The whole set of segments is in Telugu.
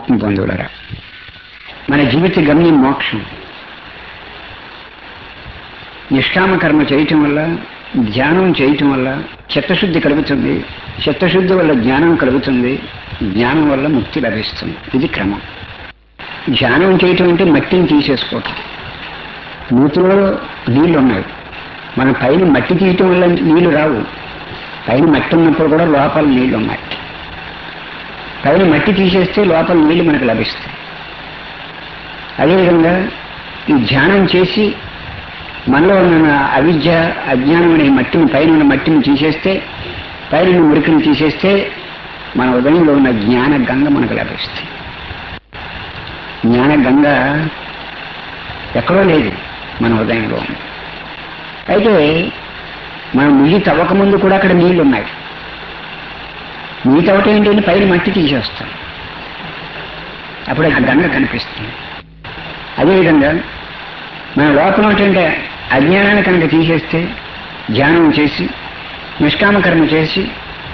ఆత్మబంధువులరా, మన జీవిత గమ్యం మోక్షం. నిష్కామ కర్మ చేయటం వల్ల, ధ్యానం చేయటం వల్ల చిత్తశుద్ధి కలుగుతుంది. చిత్తశుద్ధి వల్ల జ్ఞానం కలుగుతుంది. జ్ఞానం వల్ల ముక్తి లభిస్తుంది. ఇది క్రమం. ధ్యానం చేయటం అంటే మట్టిని తీసేసుకోవటం. నూతిలో నీళ్లు ఉన్నాయి, మన పైన మట్టి తీయటం వల్ల నీళ్లు రావు. పైన మట్టి ఉన్నప్పుడు కూడా లోపల నీళ్లు ఉన్నాయి. పైన మట్టి తీసేస్తే లోపల నీళ్లు మనకు లభిస్తాయి. అదేవిధంగా ఈ ధ్యానం చేసి మనలో ఉన్న అవిద్య, అజ్ఞానం అనే మట్టిని, పైన ఉన్న మట్టిని తీసేస్తే, పైన ఉన్న మురికిని తీసేస్తే మన ఉదయంలో ఉన్న జ్ఞాన గంగ మనకు లభిస్తుంది. జ్ఞాన గంగ ఎక్కడో లేదు, మన ఉదయంలో ఉంది. అయితే మనం నీళ్ళు తవ్వకముందు కూడా అక్కడ నీళ్లు ఉన్నాయి. నీళ్ళు తవ్వటం ఏంటంటే పైన మట్టి తీసేస్తాం, అప్పుడు ఆ గంగ కనిపిస్తుంది. అదేవిధంగా మన లోపల ఏంటంటే అజ్ఞానాన్ని కనుక తీసేస్తే, ధ్యానం చేసి నిష్కామకర్మ చేసి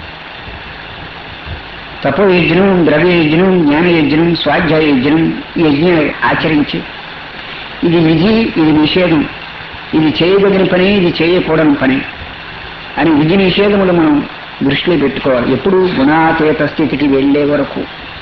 తపోయజ్ఞం, ద్రవ్యయజ్ఞం, జ్ఞానయజ్ఞం, స్వాధ్యాయ యజ్ఞం, ఈ యజ్ఞం ఆచరించి ఇది విధి, ఇది నిషేధం, ఇది చేయదగిన పని, ఇది చేయకూడని పని అని విధి నిషేధములు మనం దృష్టిలో పెట్టుకోవాలి. ఎప్పుడు గుణాతీత స్థితికి వెళ్ళే వరకు,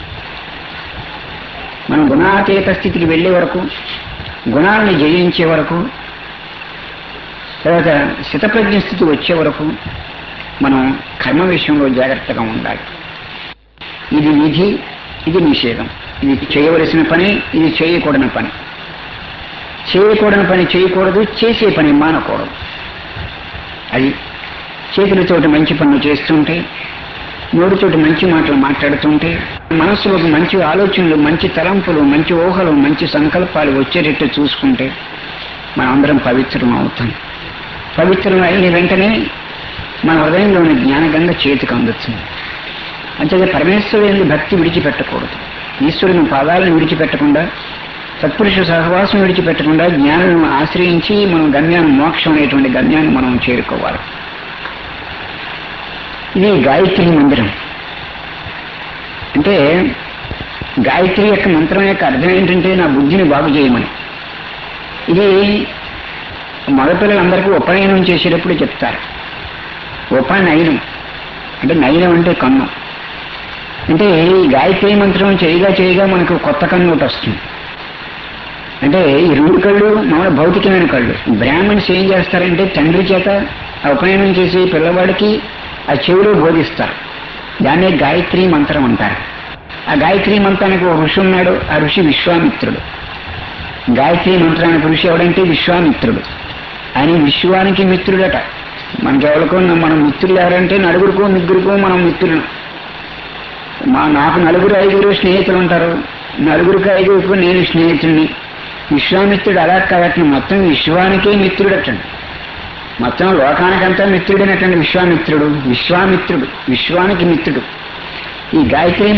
మనం గుణాతీత స్థితికి వెళ్ళే వరకు, గుణాలను జయించే వరకు, తర్వాత స్థితప్రజ్ఞ స్థితి వచ్చే వరకు మనం కర్మ విషయంలో జాగ్రత్తగా ఉండాలి. ఇది విధి, ఇది నిషేధం, ఇది చేయవలసిన పని, ఇది చేయకూడని పని. చేయకూడని పని చేయకూడదు, చేసే పని మానకూడదు. అది చేతులతోటి మంచి పనులు చేస్తుంటే, నోటితోటి మంచి మాటలు మాట్లాడుతుంటే, మనస్సులోకి మంచి ఆలోచనలు, మంచి తలంపులు, మంచి ఊహలు, మంచి సంకల్పాలు వచ్చేటట్టు చూసుకుంటే మనం అందరం పవిత్రం అవుతాం. పవిత్రం అయిన వెంటనే మన హృదయంలోని జ్ఞానగంగ చేతికి అందుతుంది. అంతేగా పరమేశ్వరుని భక్తి విడిచిపెట్టకూడదు. ఈశ్వరుని పాదాలను విడిచిపెట్టకుండా, సత్పురుష సహవాసం విడిచిపెట్టకుండా జ్ఞానాన్ని ఆశ్రయించి మనం గమ్యాన్ని, మోక్షం అనేటువంటి గమ్యాన్ని మనం చేరుకోవాలి. ఇది గాయత్రి మందిరం. అంటే గాయత్రి యొక్క మంత్రం యొక్క అర్థం ఏంటంటే నా బుద్ధిని బాగు చేయమని. ఇది మగపిల్లలందరికీ ఉపనయనం చేసేటప్పుడు చెప్తారు. ఉపనయనం అంటే నయనం అంటే కన్ను. అంటే ఈ గాయత్రి మంత్రం చేయగా చేయగా మనకు కొత్త కన్ను ఒకటి వస్తుంది. అంటే ఈ రెండు కళ్ళు మామూలు భౌతికమైన కళ్ళు. బ్రాహ్మణ్స్ ఏం చేస్తారంటే తండ్రి చేత ఉపనయనం చేసి పిల్లవాడికి ఆ చెవిలో బోధిస్తారు. దాన్నే గాయత్రి మంత్రం అంటారు. ఆ గాయత్రి మంత్రానికి ఒక ఋషి ఉన్నాడు. ఆ ఋషి విశ్వామిత్రుడు. గాయత్రి మంత్రానికి ఋషి ఎవడంటే విశ్వామిత్రుడు. ఆయన విశ్వానికి మిత్రుడట. మనకెవరికో మనం మిత్రులు ఎవరంటే నలుగురికో ముగ్గురికో మనం మిత్రులు. నాకు నలుగురు ఐదుగురు స్నేహితులు ఉంటారు. నలుగురికి ఐదుగురికి నేను స్నేహితుడిని. విశ్వామిత్రుడు అలా కాదట, మొత్తం విశ్వానికే మిత్రుడటండి. మొత్తం లోకానికంతా మిత్రుడైనటువంటి విశ్వామిత్రుడు. విశ్వానికి మిత్రుడు. ఈ గాయత్రి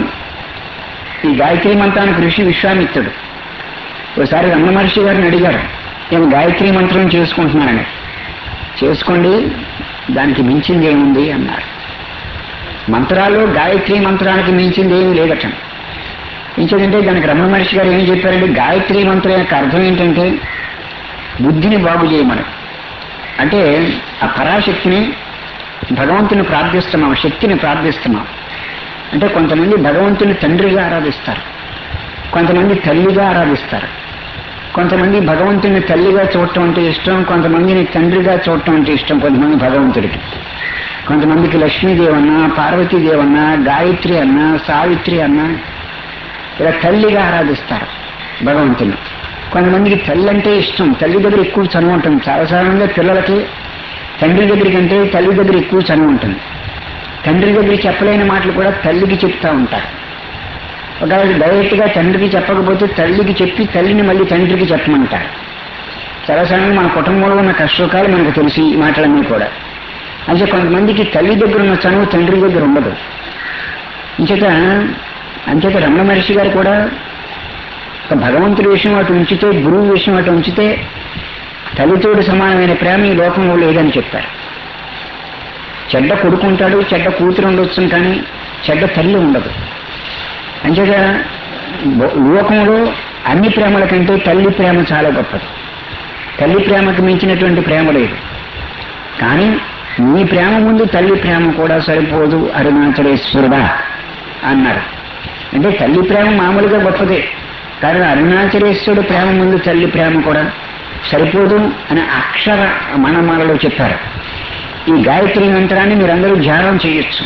మంత్రానికి ఋషి విశ్వామిత్రుడు. ఒకసారి రమణ మహర్షి గారిని అడిగారు, నేను గాయత్రి మంత్రం చేసుకుంటున్నానని. చేసుకోండి, దానికి మించింది ఏముంది అన్నారు. మంత్రాల్లో గాయత్రి మంత్రానికి మించింది ఏమీ లేదట. ఇంకేంటంటే దానికి రమణ మహర్షి గారు ఏం చెప్పారంటే గాయత్రి మంత్రం యొక్క అర్థం ఏంటంటే బుద్ధిని బాగు చేయమని. అంటే ఆ పరాశక్తిని, భగవంతుని ప్రార్థిస్తున్నాం, శక్తిని ప్రార్థిస్తున్నాం. అంటే కొంతమంది భగవంతుని తండ్రిగా ఆరాధిస్తారు, కొంతమంది తల్లిగా ఆరాధిస్తారు. కొంతమంది భగవంతుని తల్లిగా చూడటం అంటే ఇష్టం, కొంతమందిని తండ్రిగా చూడటం అంటే ఇష్టం. కొంతమంది భగవంతుడికి, కొంతమందికి లక్ష్మీదేవన్నా, పార్వతీదేవన్నా, గాయత్రి అన్నా, సావిత్రి అన్నా ఇలా తల్లిగా ఆరాధిస్తారు భగవంతుని. కొంతమందికి తల్లి అంటే ఇష్టం, తల్లి దగ్గర ఎక్కువ చనువు ఉంటుంది. చాలాసార్లుగా పిల్లలకి తండ్రి దగ్గర కంటే తల్లి దగ్గర ఎక్కువ చనువు ఉంటుంది. తండ్రి దగ్గర చెప్పలేని మాటలు కూడా తల్లికి చెప్తూ ఉంటారు. ఒకవేళ డైరెక్ట్గా తండ్రికి చెప్పకపోతే తల్లికి చెప్పి తల్లిని మళ్ళీ తండ్రికి చెప్పమంటారు. చాలాసార్లు మన కుటుంబంలో ఉన్న కష్టసుఖాలు మనకు తెలిసి ఈ మాటలన్నీ కూడా. అంటే కొంతమందికి తల్లి దగ్గర ఉన్న చనువు తండ్రి దగ్గర ఉండదు. అంచేత రమణ మహర్షి గారు కూడా ఒక భగవంతుడి విషయం అటు ఉంచితే, గురువు విషయం అటు ఉంచితే తల్లితోడు సమానమైన ప్రేమ ఈ లోకంలో లేదని చెప్పారు. చెడ్డ కొడుకుంటాడు, చెడ్డ కూతురు ఉండొచ్చు, కానీ చెడ్డ తల్లి ఉండదు. అంచేత లోకంలో అన్ని ప్రేమల కంటే తల్లి ప్రేమ చాలా గొప్పది. తల్లి ప్రేమకు మించినటువంటి ప్రేమ లేదు. కానీ నీ ప్రేమ ముందు తల్లి ప్రేమ కూడా సరిపోదు అరుణాచలేశ్వరుడా అన్నారు. అంటే తల్లి ప్రేమ మామూలుగా గొప్పదే, కానీ అరుణాచలేశ్వరుడు ప్రేమ ముందు తల్లి ప్రేమ కూడా సరిపోదు అని అక్షర మనమాలలో చెప్పారు. ఈ గాయత్రి మంత్రాన్ని మీరందరూ ధ్యానం చేయొచ్చు.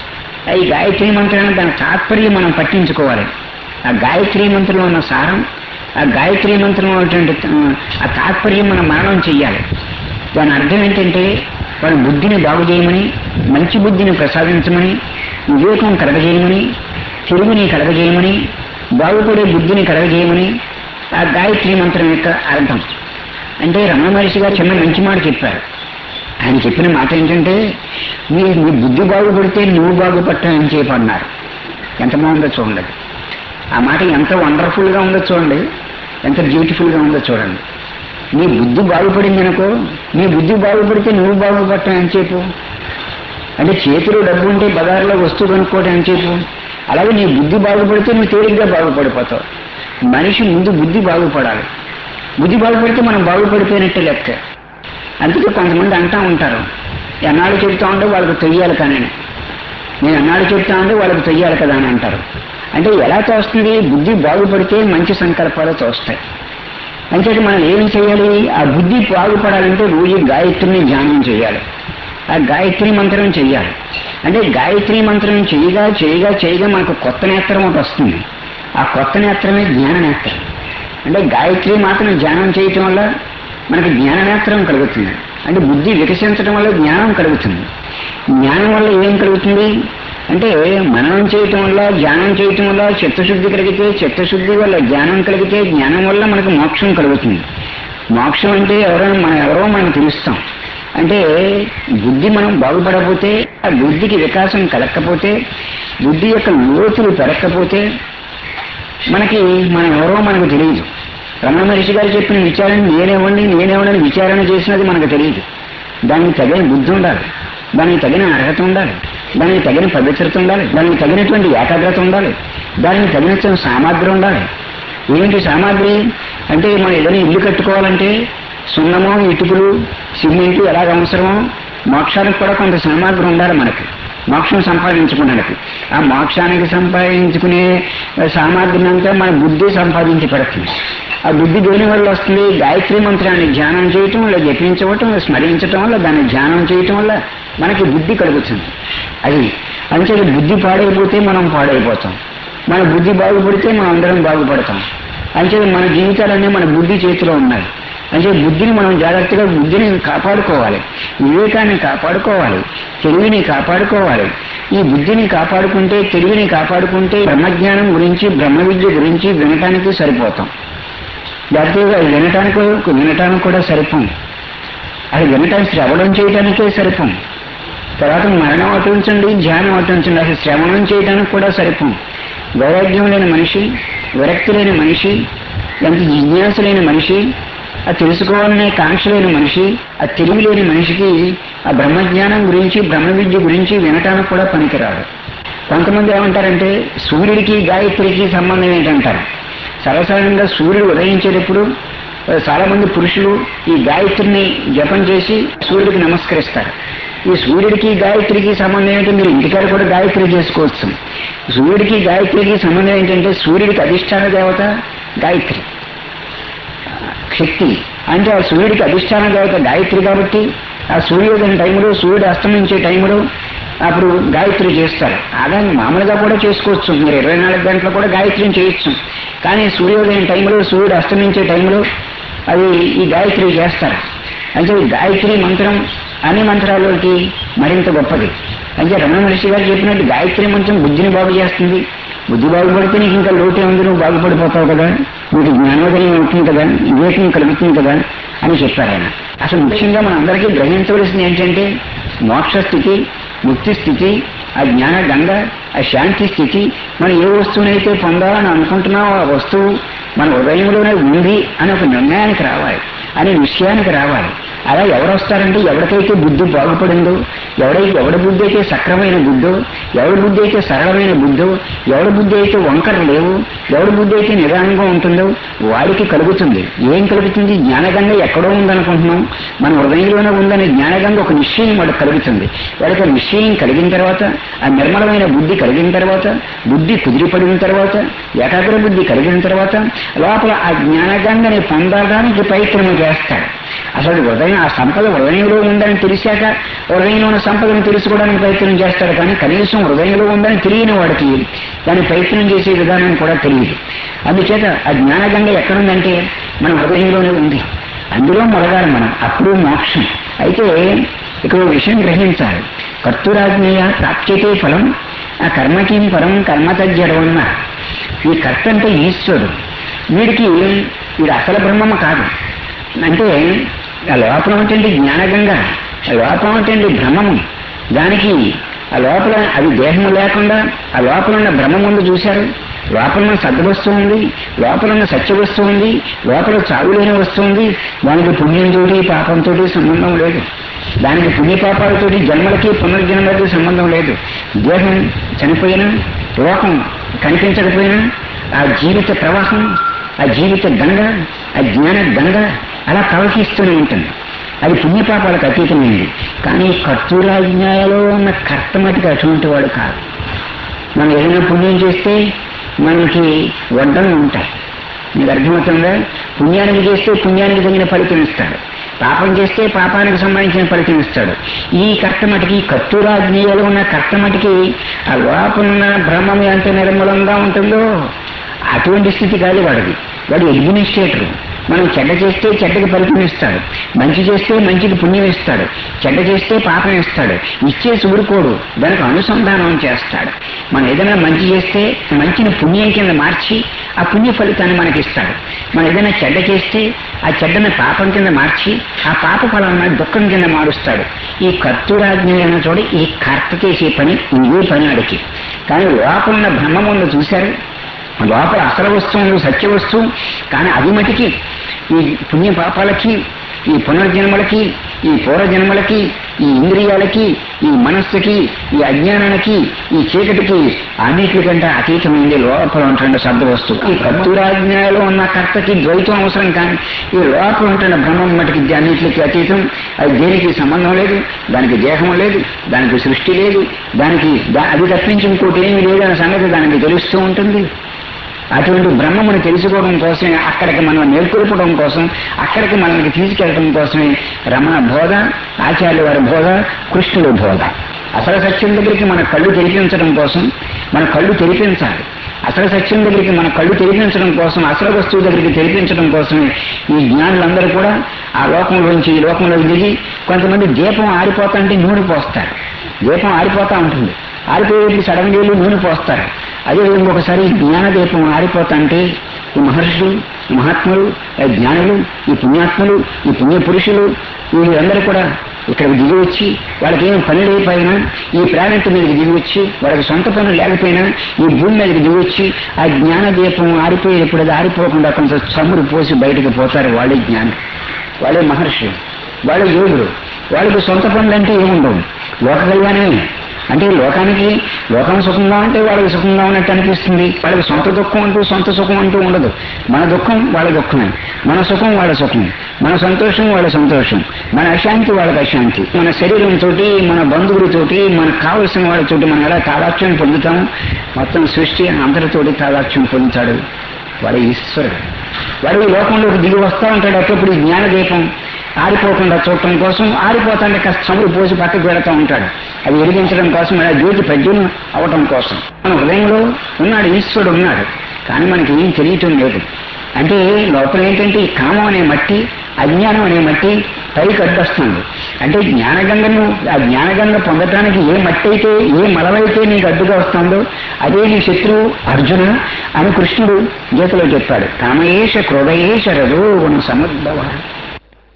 ఈ గాయత్రి మంత్రాన్ని దాని తాత్పర్యం మనం పట్టించుకోవాలి. ఆ గాయత్రి మంత్రంలో ఉన్న సారం, ఆ గాయత్రి మంత్రంలో ఉన్నటువంటి ఆ తాత్పర్యం మనం మననం చెయ్యాలి. దాని అర్థం ఏంటంటే వాళ్ళ బుద్ధిని బాగు చేయమని, మంచి బుద్ధిని ప్రసాదించమని, వివేకం కలగజేయమని, తెలుగుని కలగజేయమని, బాగుపడే బుద్ధిని కలగజేయమని ఆ గాయత్రి మంత్రం యొక్క అర్థం. అంటే రమణ మహర్షి గారు చిన్న మంచి మాట చెప్పారు. ఆయన చెప్పిన మాట ఏంటంటే నీ బుద్ధి బాగుపడితే నువ్వు బాగుపడతానని చెప్పి అన్నారు. ఎంత బాగుందో చూడండి. ఆ మాట ఎంత వండర్ఫుల్గా ఉందో చూడండి, ఎంత బ్యూటిఫుల్గా ఉందో చూడండి. నీ బుద్ధి బాగుపడింది అనుకో, నీ బుద్ధి బాగుపడితే నువ్వు బాగుపడతానని చెప్పు. అంటే చేతిలో డబ్బు ఉంటే బజార్లో వస్తువు కొనుక్కోవడం అని చెప్పు. అలాగే నీ బుద్ధి బాగుపడితే నువ్వు తేలిగ్గా బాగుపడిపోతావు. మనిషి ముందు బుద్ధి బాగుపడాలి. బుద్ధి బాగుపడితే మనం బాగుపడిపోయినట్టే లెక్క. అందుకే కొంతమంది అంటూ ఉంటారు, ఎన్నాళ్ళు చెప్తా ఉంటే వాళ్ళకి తొయ్యాలి కానీ, నేను ఎన్నాళ్ళు చెప్తా ఉంటే వాళ్ళకి తొయ్యాలి కదా అని అంటారు. అంటే ఎలా తోస్తుంది? బుద్ధి బాగుపడితే మంచి సంకల్పాలు తోస్తాయి. అంచేది మనం ఏం చేయాలి? ఆ బుద్ధి బాగుపడాలంటే రోజు గాయత్రిని ధ్యానం చేయాలి, ఆ గాయత్రి మంత్రం చెయ్యాలి. అంటే గాయత్రి మంత్రం చేయగా చేయగా చేయగా మనకు కొత్త నేత్రం ఒకటి వస్తుంది. ఆ కొత్త నేత్రమే జ్ఞాన నేత్రం. అంటే గాయత్రి మాత్రం ధ్యానం చేయటం వల్ల మనకి జ్ఞాన నేత్రం కలుగుతుంది. అంటే బుద్ధి వికసించడం వల్ల జ్ఞానం కలుగుతుంది. జ్ఞానం వల్ల ఏం కలుగుతుంది అంటే మననం చేయటం వల్ల, ధ్యానం చేయటం వల్ల చిత్తశుద్ధి కలిగితే, చిత్తశుద్ధి వల్ల జ్ఞానం కలిగితే, జ్ఞానం వల్ల మనకు మోక్షం కలుగుతుంది. మోక్షం అంటే ఎవరో మనం తెలుస్తాం. అంటే బుద్ధి మనం బాగుపడకపోతే, ఆ బుద్ధికి వికాసం కలగకపోతే, బుద్ధి యొక్క లోతులు పెరగకపోతే మనం ఎవరో మనకు తెలియదు. రమణ మహర్షి గారు చెప్పిన విచారణ నేనేవ్వండి విచారణ చేసినది మనకు తెలియదు. దానికి తగిన బుద్ధి ఉండాలి, దానికి తగిన అర్హత ఉండాలి, దానికి తగిన పవిత్రత ఉండాలి, దానికి తగినటువంటి ఏకాగ్రత ఉండాలి, దానికి తగిన సామాగ్రి ఉండాలి. ఏంటి సామాగ్రి అంటే మనం ఏదైనా ఇల్లు కట్టుకోవాలంటే సున్నము, ఇటుకలు, సిమెంటు ఎలాగ అవసరమో మోక్షానికి కూడా కొంత సామాగ్రి ఉండాలి మనకి, మోక్షం సంపాదించుకోవడానికి. ఆ మోక్షానికి సంపాదించుకునే సామాగ్రిని అంతా మన బుద్ధి సంపాదించి పెడుతుంది. ఆ బుద్ధి దేని వల్ల వస్తుంది? గాయత్రి మంత్రాన్ని ధ్యానం చేయటం వల్ల, జపించవటం, స్మరించటం వల్ల, దాన్ని ధ్యానం చేయటం వల్ల మనకి బుద్ధి కలుగుతుంది. అది అంటే బుద్ధి పాడైపోతే మనం పాడైపోతాం, మన బుద్ధి బాగుపడితే మనం అందరం బాగుపడతాం. అంటే మన జీవితాలన్నీ మన బుద్ధి చేతిలో ఉన్నాయి. అంటే బుద్ధిని మనం జాగ్రత్తగా బుద్ధిని కాపాడుకోవాలి, వివేకాన్ని కాపాడుకోవాలి, తెలివిని కాపాడుకోవాలి. ఈ బుద్ధిని కాపాడుకుంటే, తెలివిని కాపాడుకుంటే బ్రహ్మజ్ఞానం గురించి, బ్రహ్మ విద్య గురించి వినటానికి సరిపోతాం. లేకపోతే వినటానికి కూడా సరిపోం. అది వినటానికి శ్రవణం చేయడానికే సరిపోం. తర్వాత మరణం అటుంచండి, ధ్యానం అటుంచండి, అసలు శ్రవణం చేయడానికి కూడా సరిపోం. వైరాగ్యం లేని మనిషి, విరక్తి లేని మనిషి, ఎంత జిజ్ఞాస లేని మనిషి, ఆ తెలుసుకోవాలనే కాంక్ష లేని మనిషి, ఆ తెలివి లేని మనిషికి ఆ బ్రహ్మజ్ఞానం గురించి, బ్రహ్మ విద్య గురించి వినటానికి కూడా పనికిరాదు. కొంతమంది ఏమంటారంటే సూర్యుడికి గాయత్రికి సంబంధం ఏంటంటారు. సర్వసాధారణంగా సూర్యుడు ఉదయించేటప్పుడు చాలామంది పురుషులు ఈ గాయత్రిని జపం చేసి సూర్యుడికి నమస్కరిస్తారు. ఈ సూర్యుడికి గాయత్రికి సంబంధం ఏంటంటే మీరు ఇంటికాడ కూడా గాయత్రి చేసుకోవచ్చు. సూర్యుడికి గాయత్రికి సంబంధం ఏంటంటే సూర్యుడికి అధిష్టాన దేవత గాయత్రి శక్తి. అంటే ఆ సూర్యుడికి అధిష్టాన దేవత గాయత్రి కాబట్టి ఆ సూర్యోదయం టైంలో, సూర్యుడు అస్తమించే టైంలో అప్పుడు గాయత్రి చేస్తారు. అదే మామూలుగా కూడా చేసుకోవచ్చు, మీరు 24 గంటలు కూడా గాయత్రిని చేయొచ్చు. కానీ సూర్యోదయం టైంలో, సూర్యుడు అస్తమించే టైంలో అది ఈ గాయత్రి చేస్తారు. అంటే గాయత్రి మంత్రం అన్ని మంత్రాలకి మరింత గొప్పది. అంటే రమణ మహర్షి గారు చెప్పినట్టు గాయత్రి మంత్రం బుద్ధిని బాగు చేస్తుంది. బుద్ధి బాగుపడితే నీకు ఇంకా లోటే ఉంది, నువ్వు బాగుపడిపోతావు కదా, నీకు జ్ఞానోదయం అవుతుంది కదా, వివేకం కలుగుతుంది కదా అని చెప్పారు ఆయన. అసలు ముఖ్యంగా మన అందరికీ గ్రహించవలసింది ఏంటంటే మోక్ష స్థితి, ముక్తి స్థితి, ఆ జ్ఞాన గంగ, ఆ శాంతి స్థితి, మనం ఏ వస్తువునైతే పొందాలని అనుకుంటున్నామో ఆ వస్తువు మన హృదయంలోనే ఉంది అని ఒక నిర్ణయానికి రావాలి, అనే విషయానికి రావాలి. అలా ఎవరు వస్తారంటే ఎవరికైతే బుద్ధి బాగుపడిందో, ఎవడి బుద్ధి అయితే సక్రమైన బుద్ధో, ఎవడి బుద్ధి అయితే సరళమైన బుద్ధో, ఎవడి బుద్ధి అయితే వంకరలు లేవు, ఎవడి బుద్ధి అయితే నిదానంగా ఉంటుందో వాడికి కలుగుతుంది. ఏం కలుగుతుంది? జ్ఞానగంగ ఎక్కడో ఉందనుకుంటున్నాం, మన హృదయంలోనే ఉందనే జ్ఞానగంగ ఒక నిశ్చయం వాడికి కలుగుతుంది. వాడికి ఆ నిశ్చయం కలిగిన తర్వాత, ఆ నిర్మలమైన బుద్ధి కలిగిన తర్వాత, బుద్ధి కుదిరిపడిన తర్వాత, ఏకాగ్ర బుద్ధి కలిగిన తర్వాత లోపల ఆ జ్ఞానగంగని పొందడానికి ప్రయత్నం చేస్తాడు. అసలు హృదయం ఆ సంపద హృదయంలో ఉందని తెలిసాక హృదయంలో ఉన్న సంపదను తెలుసుకోవడానికి ప్రయత్నం చేస్తాడు. కానీ కనీసం హృదయంలో ఉందని తెలియని వాడికి దాన్ని ప్రయత్నం చేసే విధానం కూడా తెలియదు. అందుచేత ఆ జ్ఞానగంగ ఎక్కడుందంటే మన హృదయంలోనే ఉంది. అందులో మొదగాలి మనం, అప్పుడు మోక్షం. అయితే ఇక్కడ విషయం గ్రహించాలి. కర్తృరాజ్ఞేయ ప్రాప్యతే ఫలం ఆ కర్మకీం పరం కర్మ తజ్జడం అన్నారు. ఈ కర్త అంటే ఈశ్వరుడు. వీడు అసలు బ్రహ్మము కాదు. అంటే ఆ లోపల ఉంటుంది జ్ఞానగంగ, ఆ లోపల ఉంటుంది బ్రహ్మము. దానికి ఆ లోపల అది దేహము లేకుండా ఆ లోపల ఉన్న బ్రహ్మం ముందు చూశారు. లోపల ఉన్న సద్వస్తువు ఉంది, లోపల ఉన్న సత్య వస్తువు ఉంది, లోపల చావులేని వస్తువు ఉంది. దానికి పుణ్యంతో పాపంతో సంబంధం లేదు. దానికి పుణ్యపాపాలతో జన్మలకి పునర్జన్మలకి సంబంధం లేదు. దేహం చనిపోయినా, లోకం కనిపించకపోయినా ఆ జీవిత ప్రవాహం, ఆ జీవిత గంగ, ఆ జ్ఞాన గంగ అలా ప్రవహిస్తూనే ఉంటుంది. అది పుణ్యపాపాలకు అతీతమైంది. కానీ కర్తూరాజ్ఞాయలో ఉన్న కర్త మటుకు అటువంటి వాడు కాదు. మనం ఏదైనా పుణ్యం చేస్తే మనకి వడ్డలు ఉంటాయి. మీకు అర్థమవుతుందా? పుణ్యానికి చేస్తే పుణ్యానికి తగిన ఫలితం ఇస్తాడు, పాపం చేస్తే పాపానికి సంబంధించిన ఫలితం ఇస్తాడు. ఈ కర్త మటుకి కర్తూరాజ్ఞాయలో ఉన్న కర్త మటుకి ఆ లోపల బ్రహ్మం ఎంత నిర్మలంగా ఉంటుందో అటువంటి స్థితి కాదు వాడిది. వాడు అడ్మినిస్ట్రేటర్. మనం చెడ్డ చేస్తే చెడ్డకి ఫలితం ఇస్తాడు, మంచి చేస్తే మంచికి పుణ్యం ఇస్తాడు, చెడ్డ చేస్తే పాపం ఇస్తాడు. ఇచ్చేసి ఊరుకోడు, దానికి అనుసంధానం చేస్తాడు. మనం ఏదైనా మంచి చేస్తే మంచిని పుణ్యం కింద మార్చి ఆ పుణ్య ఫలితాన్ని మనకి ఇస్తాడు. మనం ఏదైనా చెడ్డ చేస్తే ఆ చెడ్డని పాపం కింద మార్చి ఆ పాప ఫలాన్ని దుఃఖం కింద మారుస్తాడు. ఈ కర్తూరాజ్ఞ అన్న చూడ ఈ కర్త చేసే పని ఇదే పని అడిగి. కానీ లోపల బ్రహ్మ ముందు చూశారు, లోపల అసలు వస్తువు సత్య వస్తువు. కానీ అది మటుకి ఈ పుణ్య పాపాలకి, ఈ పునర్జన్మలకి, ఈ పూర్వజన్మలకి, ఈ ఇంద్రియాలకి, ఈ మనస్సుకి, ఈ అజ్ఞానానికి, ఈ చీకటికి అన్నిటికంటే అతీతమైంది లోపల ఉంటున్న శబ్ద వస్తువు. ఈ కర్తూరాజ్ఞలో ఉన్న కర్తకి ద్వైతం అవసరం. కానీ ఈ లోపల ఉంటున్న బ్రహ్మం మటుకి అన్నిటికి అతీతం. అది దేనికి సంబంధం లేదు, దానికి దేహం లేదు, దానికి సృష్టి లేదు, దానికి అది తప్పించి ఇంకోటి ఏమీ లేదు అనే సంగతి దానికి తెలుస్తూ ఉంటుంది. అటువంటి బ్రహ్మమును తెలుసుకోవడం కోసమే, అక్కడికి మనం మేల్కొల్పడం కోసం, అక్కడికి మనల్ని తీసుకెళ్ళడం కోసమే రమణ బోధ, ఆచార్య వారి బోధ, కృష్ణుడి బోధ. అసలు సత్యం దగ్గరికి మన కళ్ళు తెరిపించడం కోసం, మన కళ్ళు తెరిపించాలి. అసలు సత్యం దగ్గరికి మన కళ్ళు తెరిపించడం కోసం, అసలు వస్తువు దగ్గరికి తెరిపించడం కోసమే ఈ జ్ఞానులందరూ కూడా ఆ లోకంలోంచి ఈ లోకంలోకి దిగి కొంతమంది దీపం ఆరిపోతాంటే నూనె పోస్తారు. దీపం ఆరిపోతూ ఉంటుంది, ఆరిపోయేది సడన్ గా నూనె పోస్తారు. అదే ఒకసారి జ్ఞానదీపం ఆరిపోతాంటే ఈ మహర్షులు, మహాత్ములు, జ్ఞానులు, ఈ పుణ్యాత్ములు, ఈ పుణ్య పురుషులు వీళ్ళందరూ కూడా ఇక్కడికి దిగి వచ్చి వాళ్ళకి ఏం పని లేకపోయినా ఈ ప్లానెట్ మీదకి దిగి వచ్చి వాళ్ళకి సొంత పనులు లేకపోయినా ఈ భూమి మీదకి దిగి వచ్చి ఆ జ్ఞానదీపం ఆరిపోయేటప్పుడు అది ఆరిపోకుండా కొంచెం చమురు పోసి బయటకు పోతారు. వాళ్ళే జ్ఞానం, వాళ్ళే మహర్షులు, వాళ్ళే యోగులు. వాళ్ళకి సొంత పనులు అంటే ఏముండవు, లోక కళ్యాణమే. అంటే లోకం సుఖంగా ఉంటే వాళ్ళకి సుఖంగా ఉన్నట్టు అనిపిస్తుంది. వాళ్ళకి సొంత దుఃఖం అంటూ సొంత సుఖం అంటూ ఉండదు. మన దుఃఖం వాళ్ళ దుఃఖమే, మన సుఖం వాళ్ళ సుఖం, మన సంతోషం వాళ్ళ సంతోషం, మన అశాంతి వాళ్ళకి అశాంతి. మన శరీరంతో, మన బంధువులతోటి, మనకు కావలసిన వాళ్ళతోటి మనం ఎలా తాదాత్మ్యం పొందుతాం, మొత్తం సృష్టి అందరితోటి తాదాత్మ్యం పొందుతాడు వాడు ఈశ్వరుడు. వాడు ఈ లోకంలోకి దిగి వస్తూ ఉంటాడు. అప్పుడు ఈ జ్ఞానదీపం ఆరిపోకుండా చూడటం కోసం ఆరిపోతాంటే కాస్త చమురు పోసి పక్కకు పెడతా ఉంటాడు. అది వెలిగించడం కోసం, ఆ జ్యోతి ప్రజ్వలం అవటం కోసం. మన హృదయంలో ఉన్నాడు, ఈశ్వరుడు ఉన్నాడు. కానీ మనకి ఏం తెలియటం లేదు. అంటే లోపల ఏంటంటే ఈ కామం అనే మట్టి, అజ్ఞానం అనే మట్టి పైకి అడ్డొస్తుంది. అంటే జ్ఞానగంగను, ఆ జ్ఞానగంగ పొందటానికి ఏ మట్టి అయితే, ఏ మలవైతే నీకు అడ్డుగా వస్తుందో అదే నీ శత్రువు అర్జున అని కృష్ణుడు గీతలో చెప్పాడు. కామయేష క్రోధయేష రజోగుణ సముద్భవ.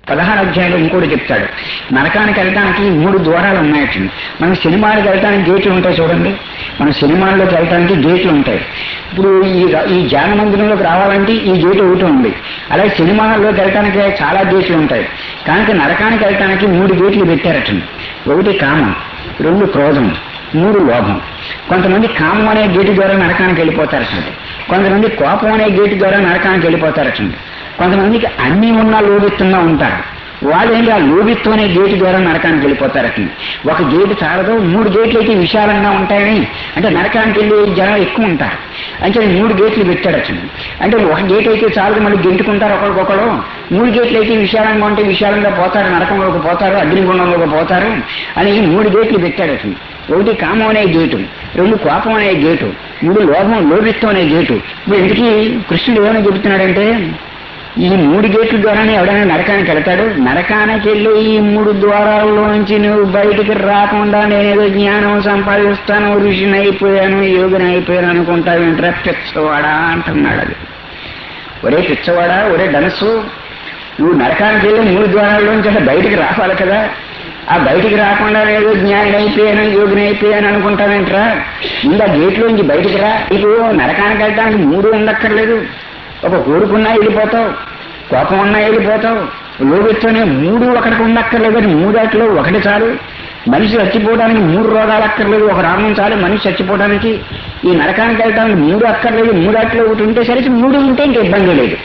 16 అధ్యాయంలో ఇంకోటి చెప్తాడు. నరకానికి వెళ్ళడానికి 3 ద్వారాలు ఉన్నాయటండి. మనం సినిమాలకు వెళ్ళడానికి గేట్లు ఉంటాయి చూడండి. మన సినిమాల్లోకి వెళ్ళడానికి గేట్లు ఉంటాయి. ఇప్పుడు ఈ ధ్యాన మందిరంలోకి రావాలంటే ఈ గేటు ఒకటి ఉంది. అలాగే సినిమాల్లోకి వెళ్ళడానికి చాలా గేట్లు ఉంటాయి. కానీ నరకానికి వెళ్ళడానికి 3 గేట్లు పెట్టారటండి. 1 కామం, 2 క్రోధం, 3 లోభం. కొంతమంది కామం అనే గేటు ద్వారా నరకానికి వెళ్ళిపోతారటండి. కొంతమంది కోపం అనే గేటు ద్వారా నరకానికి వెళ్ళిపోతారటండి. కొంతమందికి అన్నీ ఉన్నా లోభిత్వంగా ఉంటారు. వాళ్ళు ఏంటి ఆ లోభిత్వం అనే గేటు ద్వారా నరకానికి వెళ్ళిపోతారటండి. ఒక గేటు చాలదు, 3 గేట్లు అయితే విశాలంగా ఉంటాయని, అంటే నరకానికి వెళ్ళి జనం ఎక్కువ ఉంటారు అంటే 3 గేట్లు పెట్టాడటండి. అంటే ఒక గేట్ అయితే చాలదు, మళ్ళీ గెంటుకుంటారు ఒకరికొకరు. 3 గేట్లు అయితే విశాలంగా ఉంటే విశాలంగా పోతారు, నరకంలోకి పోతారు, అగ్నిగుండంలోకి పోతారు అని 3 గేట్లు పెట్టాడటండి. 1 కామం అనే గేటు, 2 కోపం అనే గేటు, 3 లోభిత్వం అనే గేటు. ఇప్పుడు ఇందుకీ కృష్ణుడు ఏమైనా చెబుతున్నాడంటే ఈ 3 గేట్ల ద్వారానే ఎవడైనా నరకానికి వెళ్తాడు. నరకానికి వెళ్ళి ఈ 3 ద్వారాల్లో నుంచి నువ్వు బయటికి రాకుండా నేనేదో జ్ఞానం సంపాదిస్తాను, ఋషిని అయిపోయాను, యోగిని అయిపోయాను అనుకుంటావేంట్రా పిచ్చవాడా అంటున్నాడు. అది ఒరే పిచ్చవాడా, ఒరే డనసు, నువ్వు నరకానికి వెళ్ళి 3 ద్వారాల్లోంచి అంటే బయటికి రావాలి కదా. ఆ బయటికి రాకుండా ఏదో జ్ఞాని అయిపోయాను, యోగిని అయిపోయాను అనుకుంటావేంట్రా. ఇంకా గేట్లోంచి బయటికి రా. నీకు నరకానికి వెళ్ళడానికి 3 ఉండక్కర్లేదు. ఒక కోరుకున్నా వెళ్ళిపోతావు, కోపం ఉన్నా వెళ్ళిపోతావు, లోభిస్తూనే 3 ఒకటికి ఉండక్కర్లేదు. 3 ఒకటి చాలు. మనిషి చచ్చిపోవడానికి 3 రోగాలు అక్కర్లేదు, ఒక రామం చాలు మనిషి చచ్చిపోవడానికి. ఈ నరకానికి వెళ్ళడానికి 3 అక్కర్లేదు. 3 ఒకటి ఉంటే సరికి 3 ఉంటే ఇంక ఇబ్బంది లేదు.